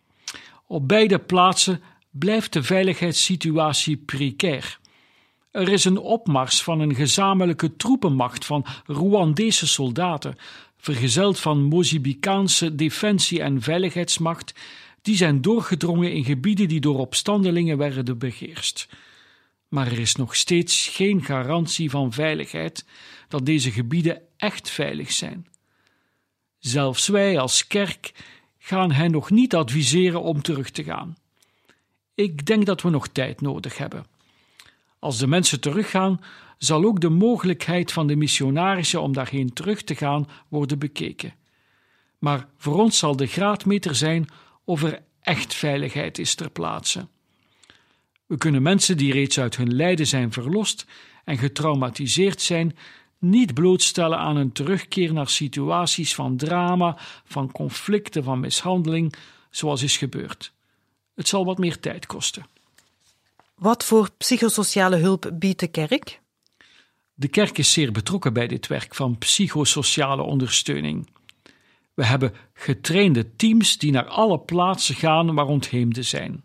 Op beide plaatsen blijft de veiligheidssituatie precair. Er is een opmars van een gezamenlijke troepenmacht van Rwandese soldaten, vergezeld van Mozambicaanse defensie- en veiligheidsmacht, die zijn doorgedrongen in gebieden die door opstandelingen werden beheerst. Maar er is nog steeds geen garantie van veiligheid dat deze gebieden echt veilig zijn. Zelfs wij als kerk gaan hen nog niet adviseren om terug te gaan. Ik denk dat we nog tijd nodig hebben. Als de mensen teruggaan, zal ook de mogelijkheid van de missionarissen om daarheen terug te gaan worden bekeken. Maar voor ons zal de graadmeter zijn of er echt veiligheid is ter plaatse. We kunnen mensen die reeds uit hun lijden zijn verlost en getraumatiseerd zijn, niet blootstellen aan een terugkeer naar situaties van drama, van conflicten, van mishandeling, zoals is gebeurd. Het zal wat meer tijd kosten. Wat voor psychosociale hulp biedt de kerk? De kerk is zeer betrokken bij dit werk van psychosociale ondersteuning. We hebben getrainde teams die naar alle plaatsen gaan waar ontheemden zijn.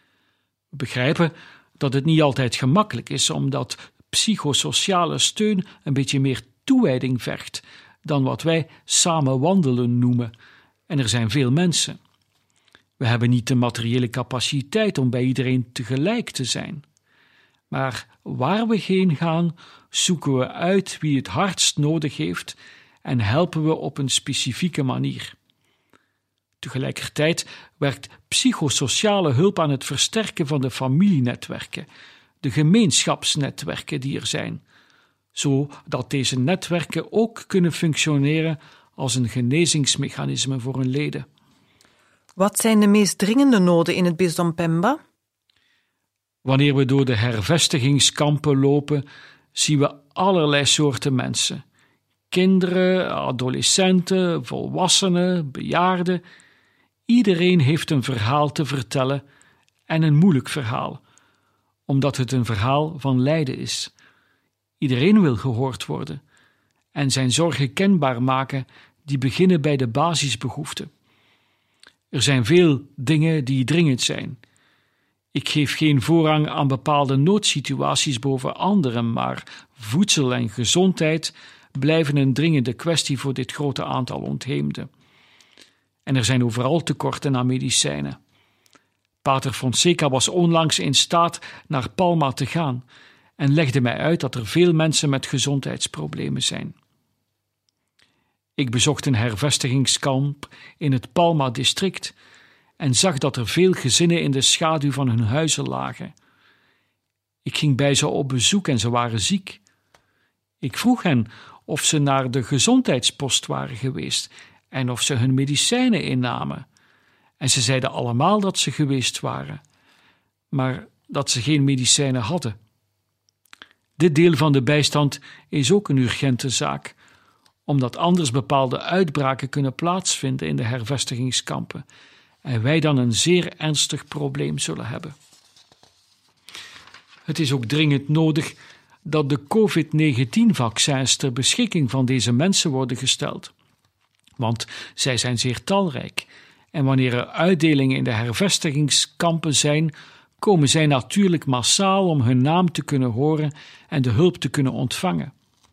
We begrijpen dat het niet altijd gemakkelijk is, omdat psychosociale steun een beetje meer toewijding vergt dan wat wij samen wandelen noemen. En er zijn veel mensen. We hebben niet de materiële capaciteit om bij iedereen tegelijk te zijn. Maar waar we heen gaan, zoeken we uit wie het hardst nodig heeft en helpen we op een specifieke manier. Tegelijkertijd werkt psychosociale hulp aan het versterken van de familienetwerken, de gemeenschapsnetwerken die er zijn, zodat deze netwerken ook kunnen functioneren als een genezingsmechanisme voor hun leden. Wat zijn de meest dringende noden in het bisdom Pemba? Wanneer we door de hervestigingskampen lopen, zien we allerlei soorten mensen. Kinderen, adolescenten, volwassenen, bejaarden. Iedereen heeft een verhaal te vertellen en een moeilijk verhaal, omdat het een verhaal van lijden is. Iedereen wil gehoord worden en zijn zorgen kenbaar maken die beginnen bij de basisbehoeften. Er zijn veel dingen die dringend zijn. Ik geef geen voorrang aan bepaalde noodsituaties boven anderen, maar voedsel en gezondheid blijven een dringende kwestie voor dit grote aantal ontheemden. En er zijn overal tekorten aan medicijnen. Pater Fonseca was onlangs in staat naar Palma te gaan en legde mij uit dat er veel mensen met gezondheidsproblemen zijn. Ik bezocht een hervestigingskamp in het Palma-district en zag dat er veel gezinnen in de schaduw van hun huizen lagen. Ik ging bij ze op bezoek en ze waren ziek. Ik vroeg hen of ze naar de gezondheidspost waren geweest en of ze hun medicijnen innamen. En ze zeiden allemaal dat ze geweest waren, maar dat ze geen medicijnen hadden. Dit deel van de bijstand is ook een urgente zaak, omdat anders bepaalde uitbraken kunnen plaatsvinden in de hervestigingskampen en wij dan een zeer ernstig probleem zullen hebben. Het is ook dringend nodig dat de covid negentien vaccins ter beschikking van deze mensen worden gesteld, want zij zijn zeer talrijk en wanneer er uitdelingen in de hervestigingskampen zijn, komen zij natuurlijk massaal om hun naam te kunnen horen en de hulp te kunnen ontvangen.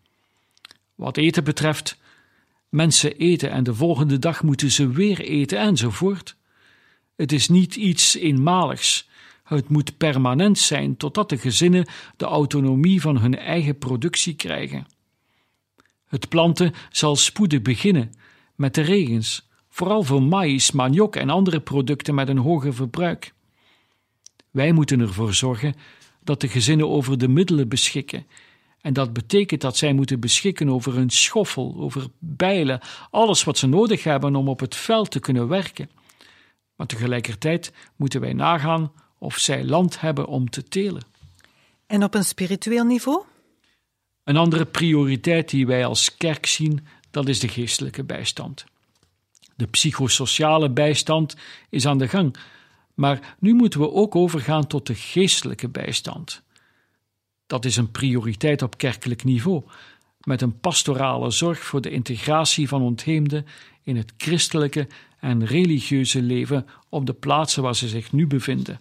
Wat eten betreft, mensen eten en de volgende dag moeten ze weer eten enzovoort. Het is niet iets eenmaligs. Het moet permanent zijn totdat de gezinnen de autonomie van hun eigen productie krijgen. Het planten zal spoedig beginnen met de regens, vooral voor maïs, maniok en andere producten met een hoger verbruik. Wij moeten ervoor zorgen dat de gezinnen over de middelen beschikken. En dat betekent dat zij moeten beschikken over een schoffel, over bijlen, alles wat ze nodig hebben om op het veld te kunnen werken. Maar tegelijkertijd moeten wij nagaan of zij land hebben om te telen. En op een spiritueel niveau? Een andere prioriteit die wij als kerk zien, dat is de geestelijke bijstand. De psychosociale bijstand is aan de gang, maar nu moeten we ook overgaan tot de geestelijke bijstand. Dat is een prioriteit op kerkelijk niveau, met een pastorale zorg voor de integratie van ontheemden in het christelijke en religieuze leven op de plaatsen waar ze zich nu bevinden.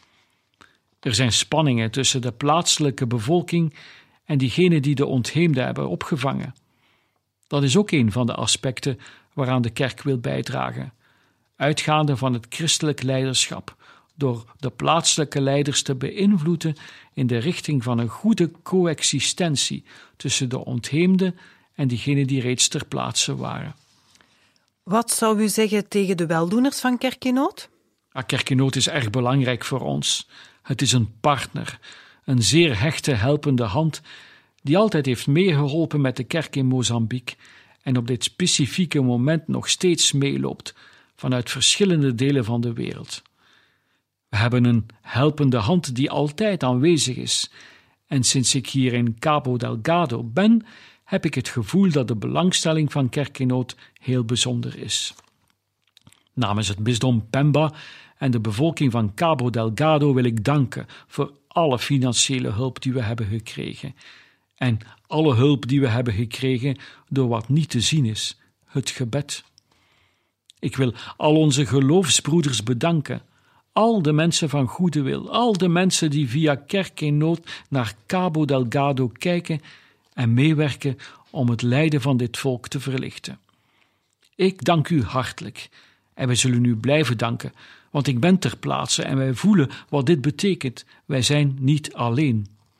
Er zijn spanningen tussen de plaatselijke bevolking en diegenen die de ontheemden hebben opgevangen. Dat is ook een van de aspecten waaraan de kerk wil bijdragen, uitgaande van het christelijk leiderschap, door de plaatselijke leiders te beïnvloeden in de richting van een goede coexistentie tussen de ontheemden en diegenen die reeds ter plaatse waren. Wat zou u zeggen tegen de weldoeners van Kerk in Nood? Ah, Kerk in Nood is erg belangrijk voor ons. Het is een partner, een zeer hechte helpende hand, die altijd heeft meegeholpen met de kerk in Mozambique en op dit specifieke moment nog steeds meeloopt vanuit verschillende delen van de wereld. We hebben een helpende hand die altijd aanwezig is. En sinds ik hier in Cabo Delgado ben, heb ik het gevoel dat de belangstelling van Kerk in Nood heel bijzonder is. Namens het bisdom Pemba en de bevolking van Cabo Delgado wil ik danken voor alle financiële hulp die we hebben gekregen. En alle hulp die we hebben gekregen door wat niet te zien is, het gebed. Ik wil al onze geloofsbroeders bedanken, al de mensen van goede wil, al de mensen die via Kerk in Nood naar Cabo Delgado kijken en meewerken om het lijden van dit volk te verlichten. Ik dank u hartelijk en wij zullen u blijven danken, want ik ben ter plaatse en wij voelen wat dit betekent. Wij zijn niet alleen.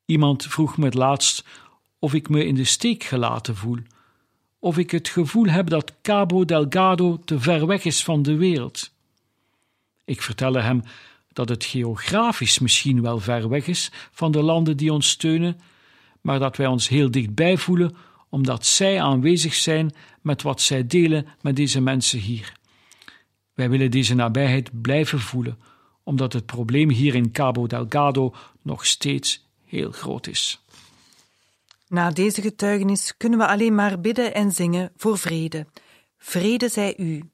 Iemand vroeg me het laatst of ik me in de steek gelaten voel, of ik het gevoel heb dat Cabo Delgado te ver weg is van de wereld. Ik vertelde hem dat het geografisch misschien wel ver weg is van de landen die ons steunen, maar dat wij ons heel dichtbij voelen omdat zij aanwezig zijn met wat zij delen met deze mensen hier. Wij willen deze nabijheid blijven voelen, omdat het probleem hier in Cabo Delgado nog steeds heel groot is. Na deze getuigenis kunnen we alleen maar bidden en zingen voor vrede. Vrede zij u.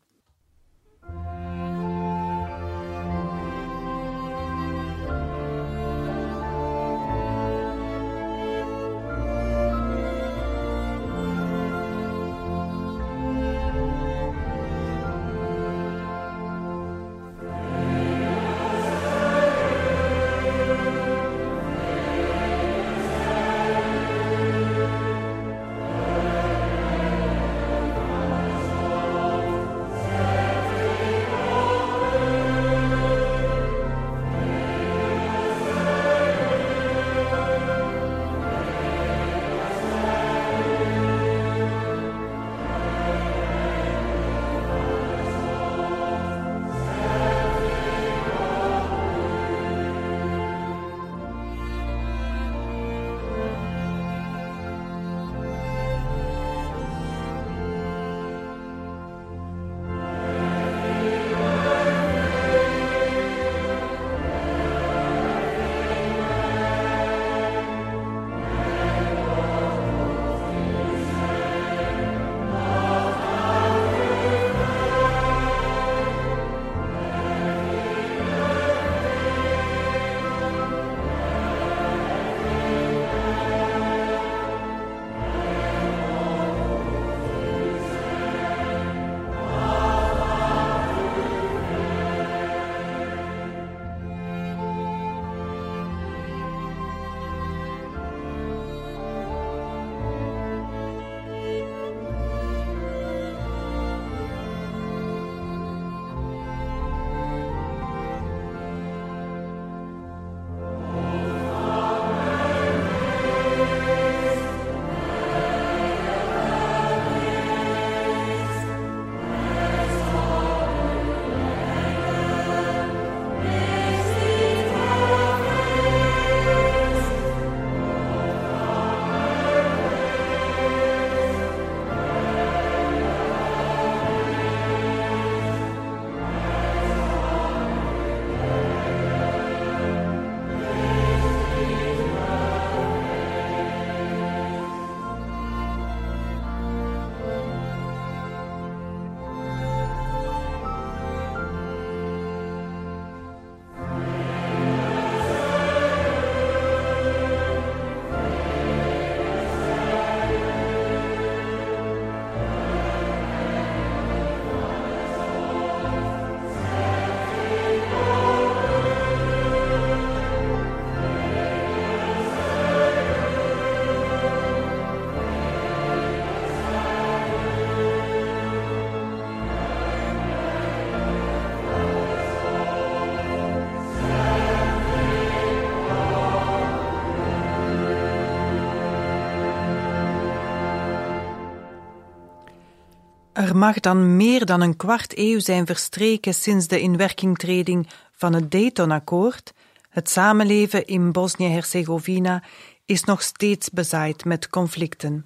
Er mag dan meer dan een kwart eeuw zijn verstreken sinds de inwerkingtreding van het Dayton-akkoord. Het samenleven in Bosnië-Herzegovina is nog steeds bezaaid met conflicten.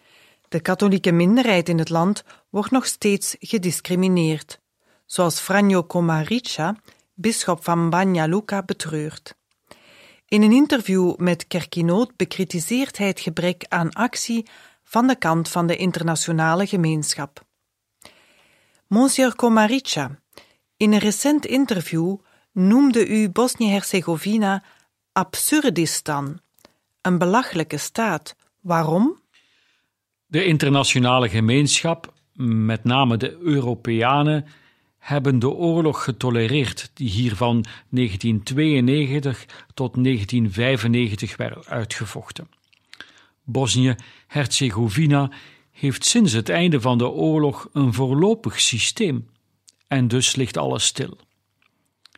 De katholieke minderheid in het land wordt nog steeds gediscrimineerd, zoals Franjo Komarica, bisschop van Banja Luka, betreurt. In een interview met Kerkinoot bekritiseert hij het gebrek aan actie van de kant van de internationale gemeenschap. Monsieur Komarica, in een recent interview noemde u Bosnië-Herzegovina Absurdistan, een belachelijke staat. Waarom? De internationale gemeenschap, met name de Europeanen, hebben de oorlog getolereerd die hier van negentien tweeënnegentig tot negentien vijfennegentig werd uitgevochten. Bosnië-Herzegovina heeft sinds het einde van de oorlog een voorlopig systeem en dus ligt alles stil.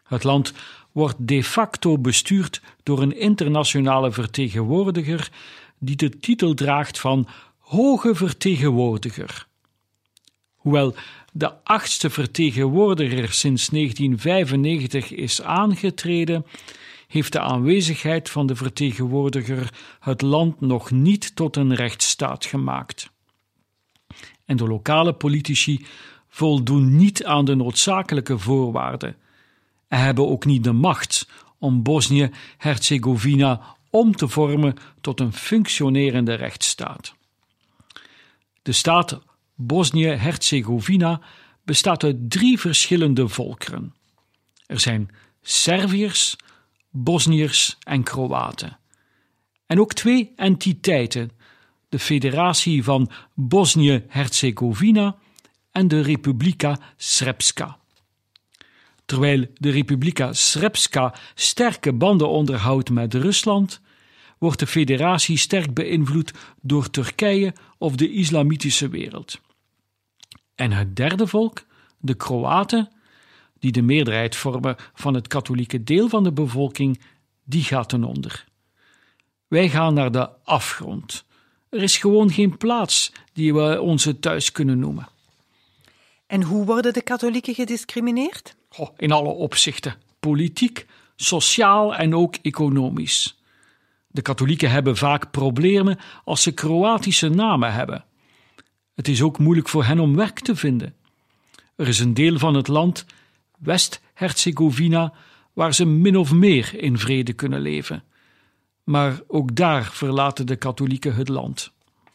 Het land wordt de facto bestuurd door een internationale vertegenwoordiger die de titel draagt van Hoge Vertegenwoordiger. Hoewel de achtste vertegenwoordiger sinds negentien vijfennegentig is aangetreden, heeft de aanwezigheid van de vertegenwoordiger het land nog niet tot een rechtsstaat gemaakt. En de lokale politici voldoen niet aan de noodzakelijke voorwaarden en hebben ook niet de macht om Bosnië-Herzegovina om te vormen tot een functionerende rechtsstaat. De staat Bosnië-Herzegovina bestaat uit drie verschillende volkeren. Er zijn Serviërs, Bosniërs en Kroaten. En ook twee entiteiten, de Federatie van Bosnië-Herzegovina en de Republika Srpska. Terwijl de Republika Srpska sterke banden onderhoudt met Rusland, wordt de federatie sterk beïnvloed door Turkije of de islamitische wereld. En het derde volk, de Kroaten, die de meerderheid vormen van het katholieke deel van de bevolking, die gaat ten onder. Wij gaan naar de afgrond. Er is gewoon geen plaats die we onze thuis kunnen noemen. En hoe worden de katholieken gediscrimineerd? Oh, in alle opzichten. Politiek, sociaal en ook economisch. De katholieken hebben vaak problemen als ze Kroatische namen hebben. Het is ook moeilijk voor hen om werk te vinden. Er is een deel van het land, West-Herzegovina, waar ze min of meer in vrede kunnen leven. Maar ook daar verlaten de katholieken het land.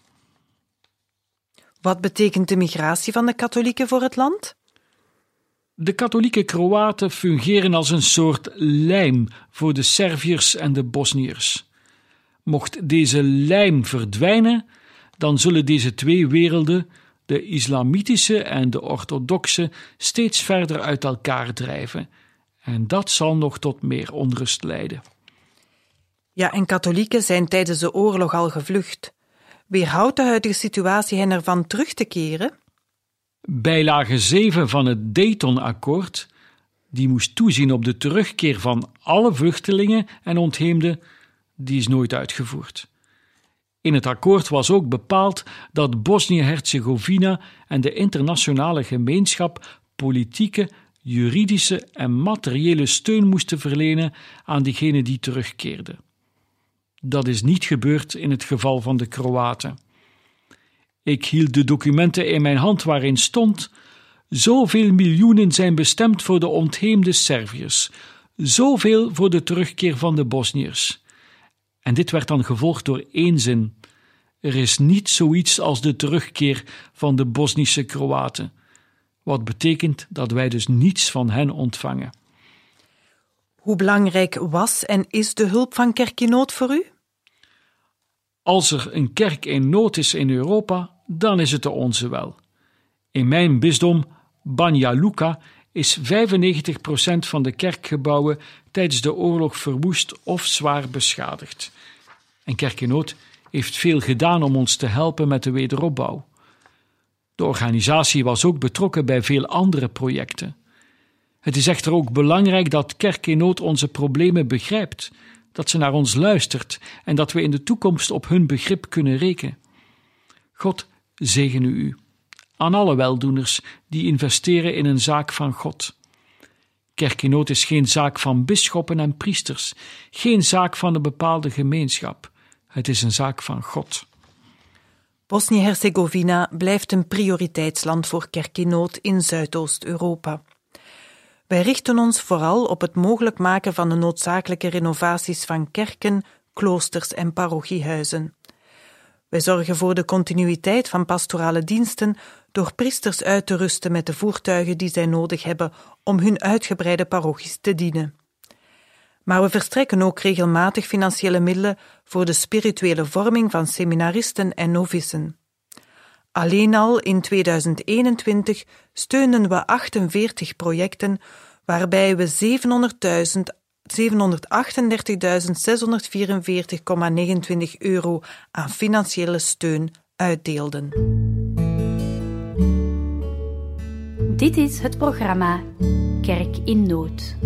Wat betekent de migratie van de katholieken voor het land? De katholieke Kroaten fungeren als een soort lijm voor de Serviërs en de Bosniërs. Mocht deze lijm verdwijnen, dan zullen deze twee werelden, de islamitische en de orthodoxe, steeds verder uit elkaar drijven. En dat zal nog tot meer onrust leiden. Ja, en katholieken zijn tijdens de oorlog al gevlucht. Weerhoudt de huidige situatie hen ervan terug te keren? Bijlage zeven van het Dayton-akkoord, die moest toezien op de terugkeer van alle vluchtelingen en ontheemden, die is nooit uitgevoerd. In het akkoord was ook bepaald dat Bosnië-Herzegovina en de internationale gemeenschap politieke, juridische en materiële steun moesten verlenen aan diegenen die terugkeerden. Dat is niet gebeurd in het geval van de Kroaten. Ik hield de documenten in mijn hand waarin stond: zoveel miljoenen zijn bestemd voor de ontheemde Serviërs, zoveel voor de terugkeer van de Bosniërs. En dit werd dan gevolgd door één zin: er is niet zoiets als de terugkeer van de Bosnische Kroaten, wat betekent dat wij dus niets van hen ontvangen. Hoe belangrijk was en is de hulp van Kerk in Nood voor u? Als er een kerk in nood is in Europa, dan is het de onze wel. In mijn bisdom, Banja Luka, is vijfennegentig procent van de kerkgebouwen tijdens de oorlog verwoest of zwaar beschadigd. En Kerk in Nood heeft veel gedaan om ons te helpen met de wederopbouw. De organisatie was ook betrokken bij veel andere projecten. Het is echter ook belangrijk dat Kerk in Nood onze problemen begrijpt, dat ze naar ons luistert en dat we in de toekomst op hun begrip kunnen rekenen. God zegene u, aan alle weldoeners die investeren in een zaak van God. Kerk in Nood is geen zaak van bisschoppen en priesters, geen zaak van een bepaalde gemeenschap. Het is een zaak van God. Bosnië-Herzegovina blijft een prioriteitsland voor Kerk in Nood in Zuidoost-Europa. Wij richten ons vooral op het mogelijk maken van de noodzakelijke renovaties van kerken, kloosters en parochiehuizen. Wij zorgen voor de continuïteit van pastorale diensten door priesters uit te rusten met de voertuigen die zij nodig hebben om hun uitgebreide parochies te dienen. Maar we verstrekken ook regelmatig financiële middelen voor de spirituele vorming van seminaristen en novissen. Alleen al in tweeduizend eenentwintig steunen we achtenveertig projecten waarbij we zevenhonderdachtendertigduizend zeshonderdvierenveertig komma negenentwintig euro aan financiële steun uitdeelden. Dit is het programma Kerk in Nood.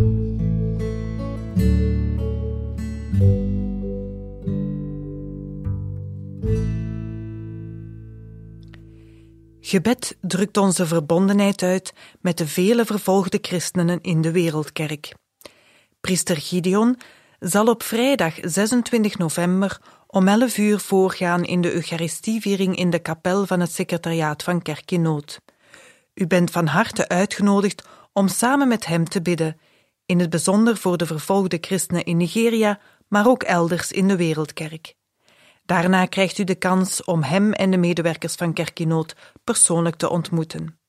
Gebed drukt onze verbondenheid uit met de vele vervolgde christenen in de wereldkerk. Priester Gideon zal op vrijdag zesentwintig november om elf uur voorgaan in de Eucharistieviering in de kapel van het secretariaat van Kerk in Nood. U bent van harte uitgenodigd om samen met hem te bidden, in het bijzonder voor de vervolgde christenen in Nigeria, maar ook elders in de wereldkerk. Daarna krijgt u de kans om hem en de medewerkers van Kerk in Nood persoonlijk te ontmoeten.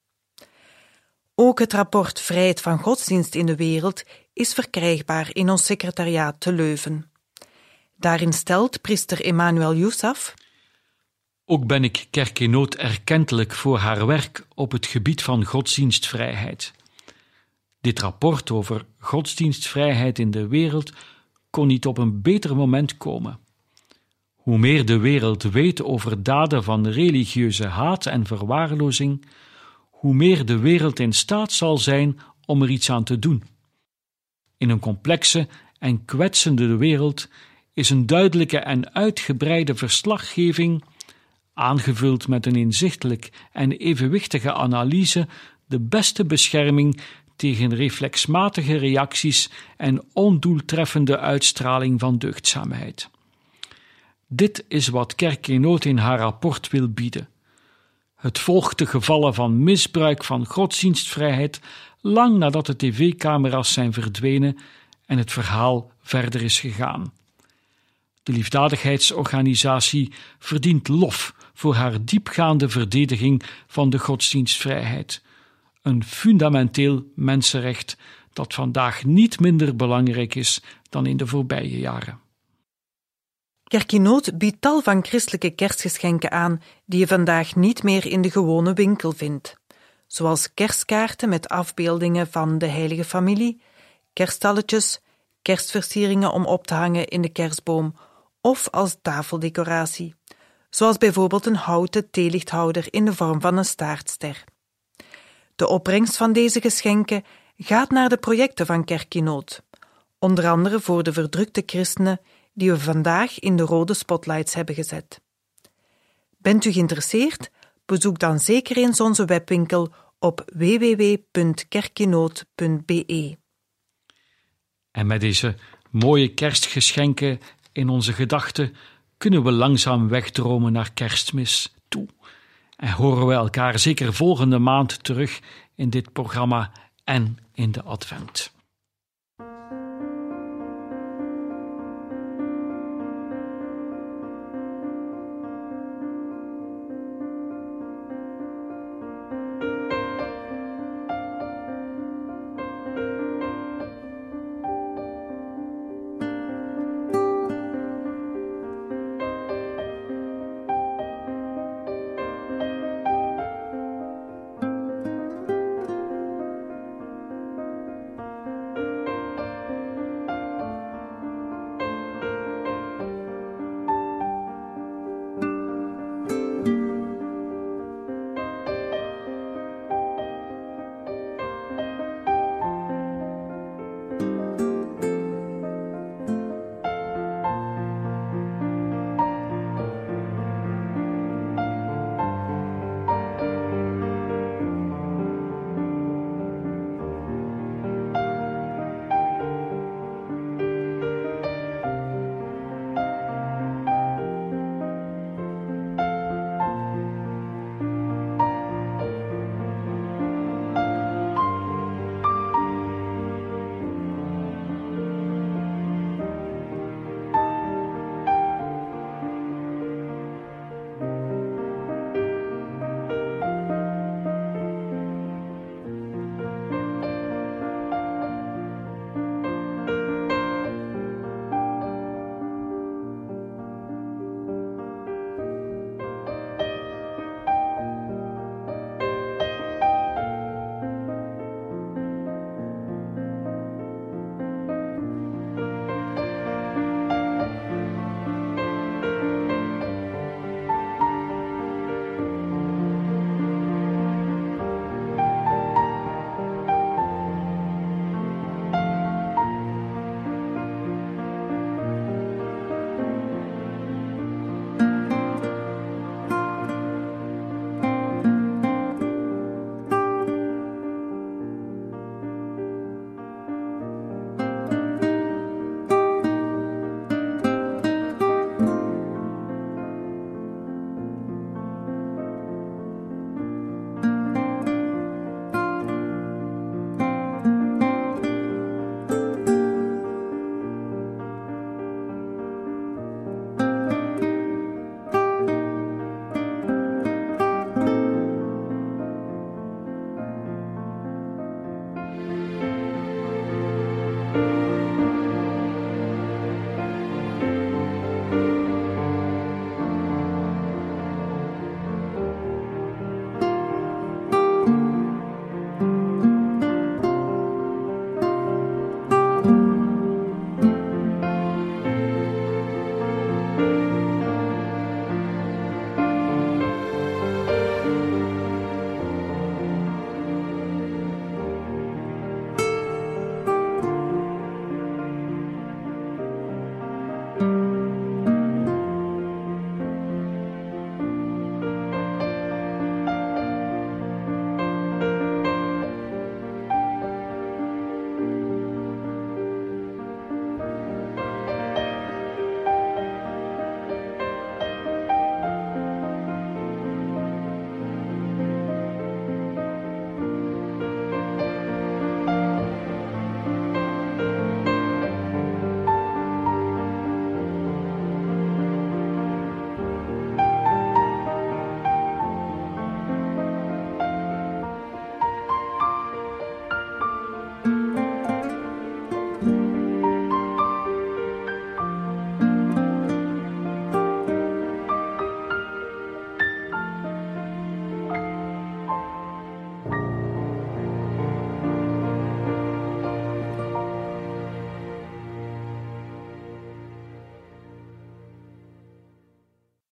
Ook het rapport Vrijheid van Godsdienst in de Wereld is verkrijgbaar in ons secretariaat te Leuven. Daarin stelt priester Emmanuel Youssaf: Ook ben ik Kerk in Nood erkentelijk voor haar werk op het gebied van godsdienstvrijheid. Dit rapport over godsdienstvrijheid in de wereld kon niet op een beter moment komen. Hoe meer de wereld weet over daden van religieuze haat en verwaarlozing, hoe meer de wereld in staat zal zijn om er iets aan te doen. In een complexe en kwetsende wereld is een duidelijke en uitgebreide verslaggeving, aangevuld met een inzichtelijk en evenwichtige analyse, de beste bescherming tegen reflexmatige reacties en ondoeltreffende uitstraling van deugdzaamheid. Dit is wat Kerk in Nood in haar rapport wil bieden. Het volgt de gevallen van misbruik van godsdienstvrijheid lang nadat de tv-camera's zijn verdwenen en het verhaal verder is gegaan. De liefdadigheidsorganisatie verdient lof voor haar diepgaande verdediging van de godsdienstvrijheid. Een fundamenteel mensenrecht dat vandaag niet minder belangrijk is dan in de voorbije jaren. Kerk in Nood biedt tal van christelijke kerstgeschenken aan die je vandaag niet meer in de gewone winkel vindt. Zoals kerstkaarten met afbeeldingen van de heilige familie, kerststalletjes, kerstversieringen om op te hangen in de kerstboom of als tafeldecoratie, zoals bijvoorbeeld een houten theelichthouder in de vorm van een staartster. De opbrengst van deze geschenken gaat naar de projecten van Kerk in Nood, onder andere voor de verdrukte christenen die we vandaag in de rode spotlights hebben gezet. Bent u geïnteresseerd? Bezoek dan zeker eens onze webwinkel op w w w punt kerkinnood punt b e. En met deze mooie kerstgeschenken in onze gedachten kunnen we langzaam wegdromen naar Kerstmis toe. En horen we elkaar zeker volgende maand terug in dit programma en in de Advent.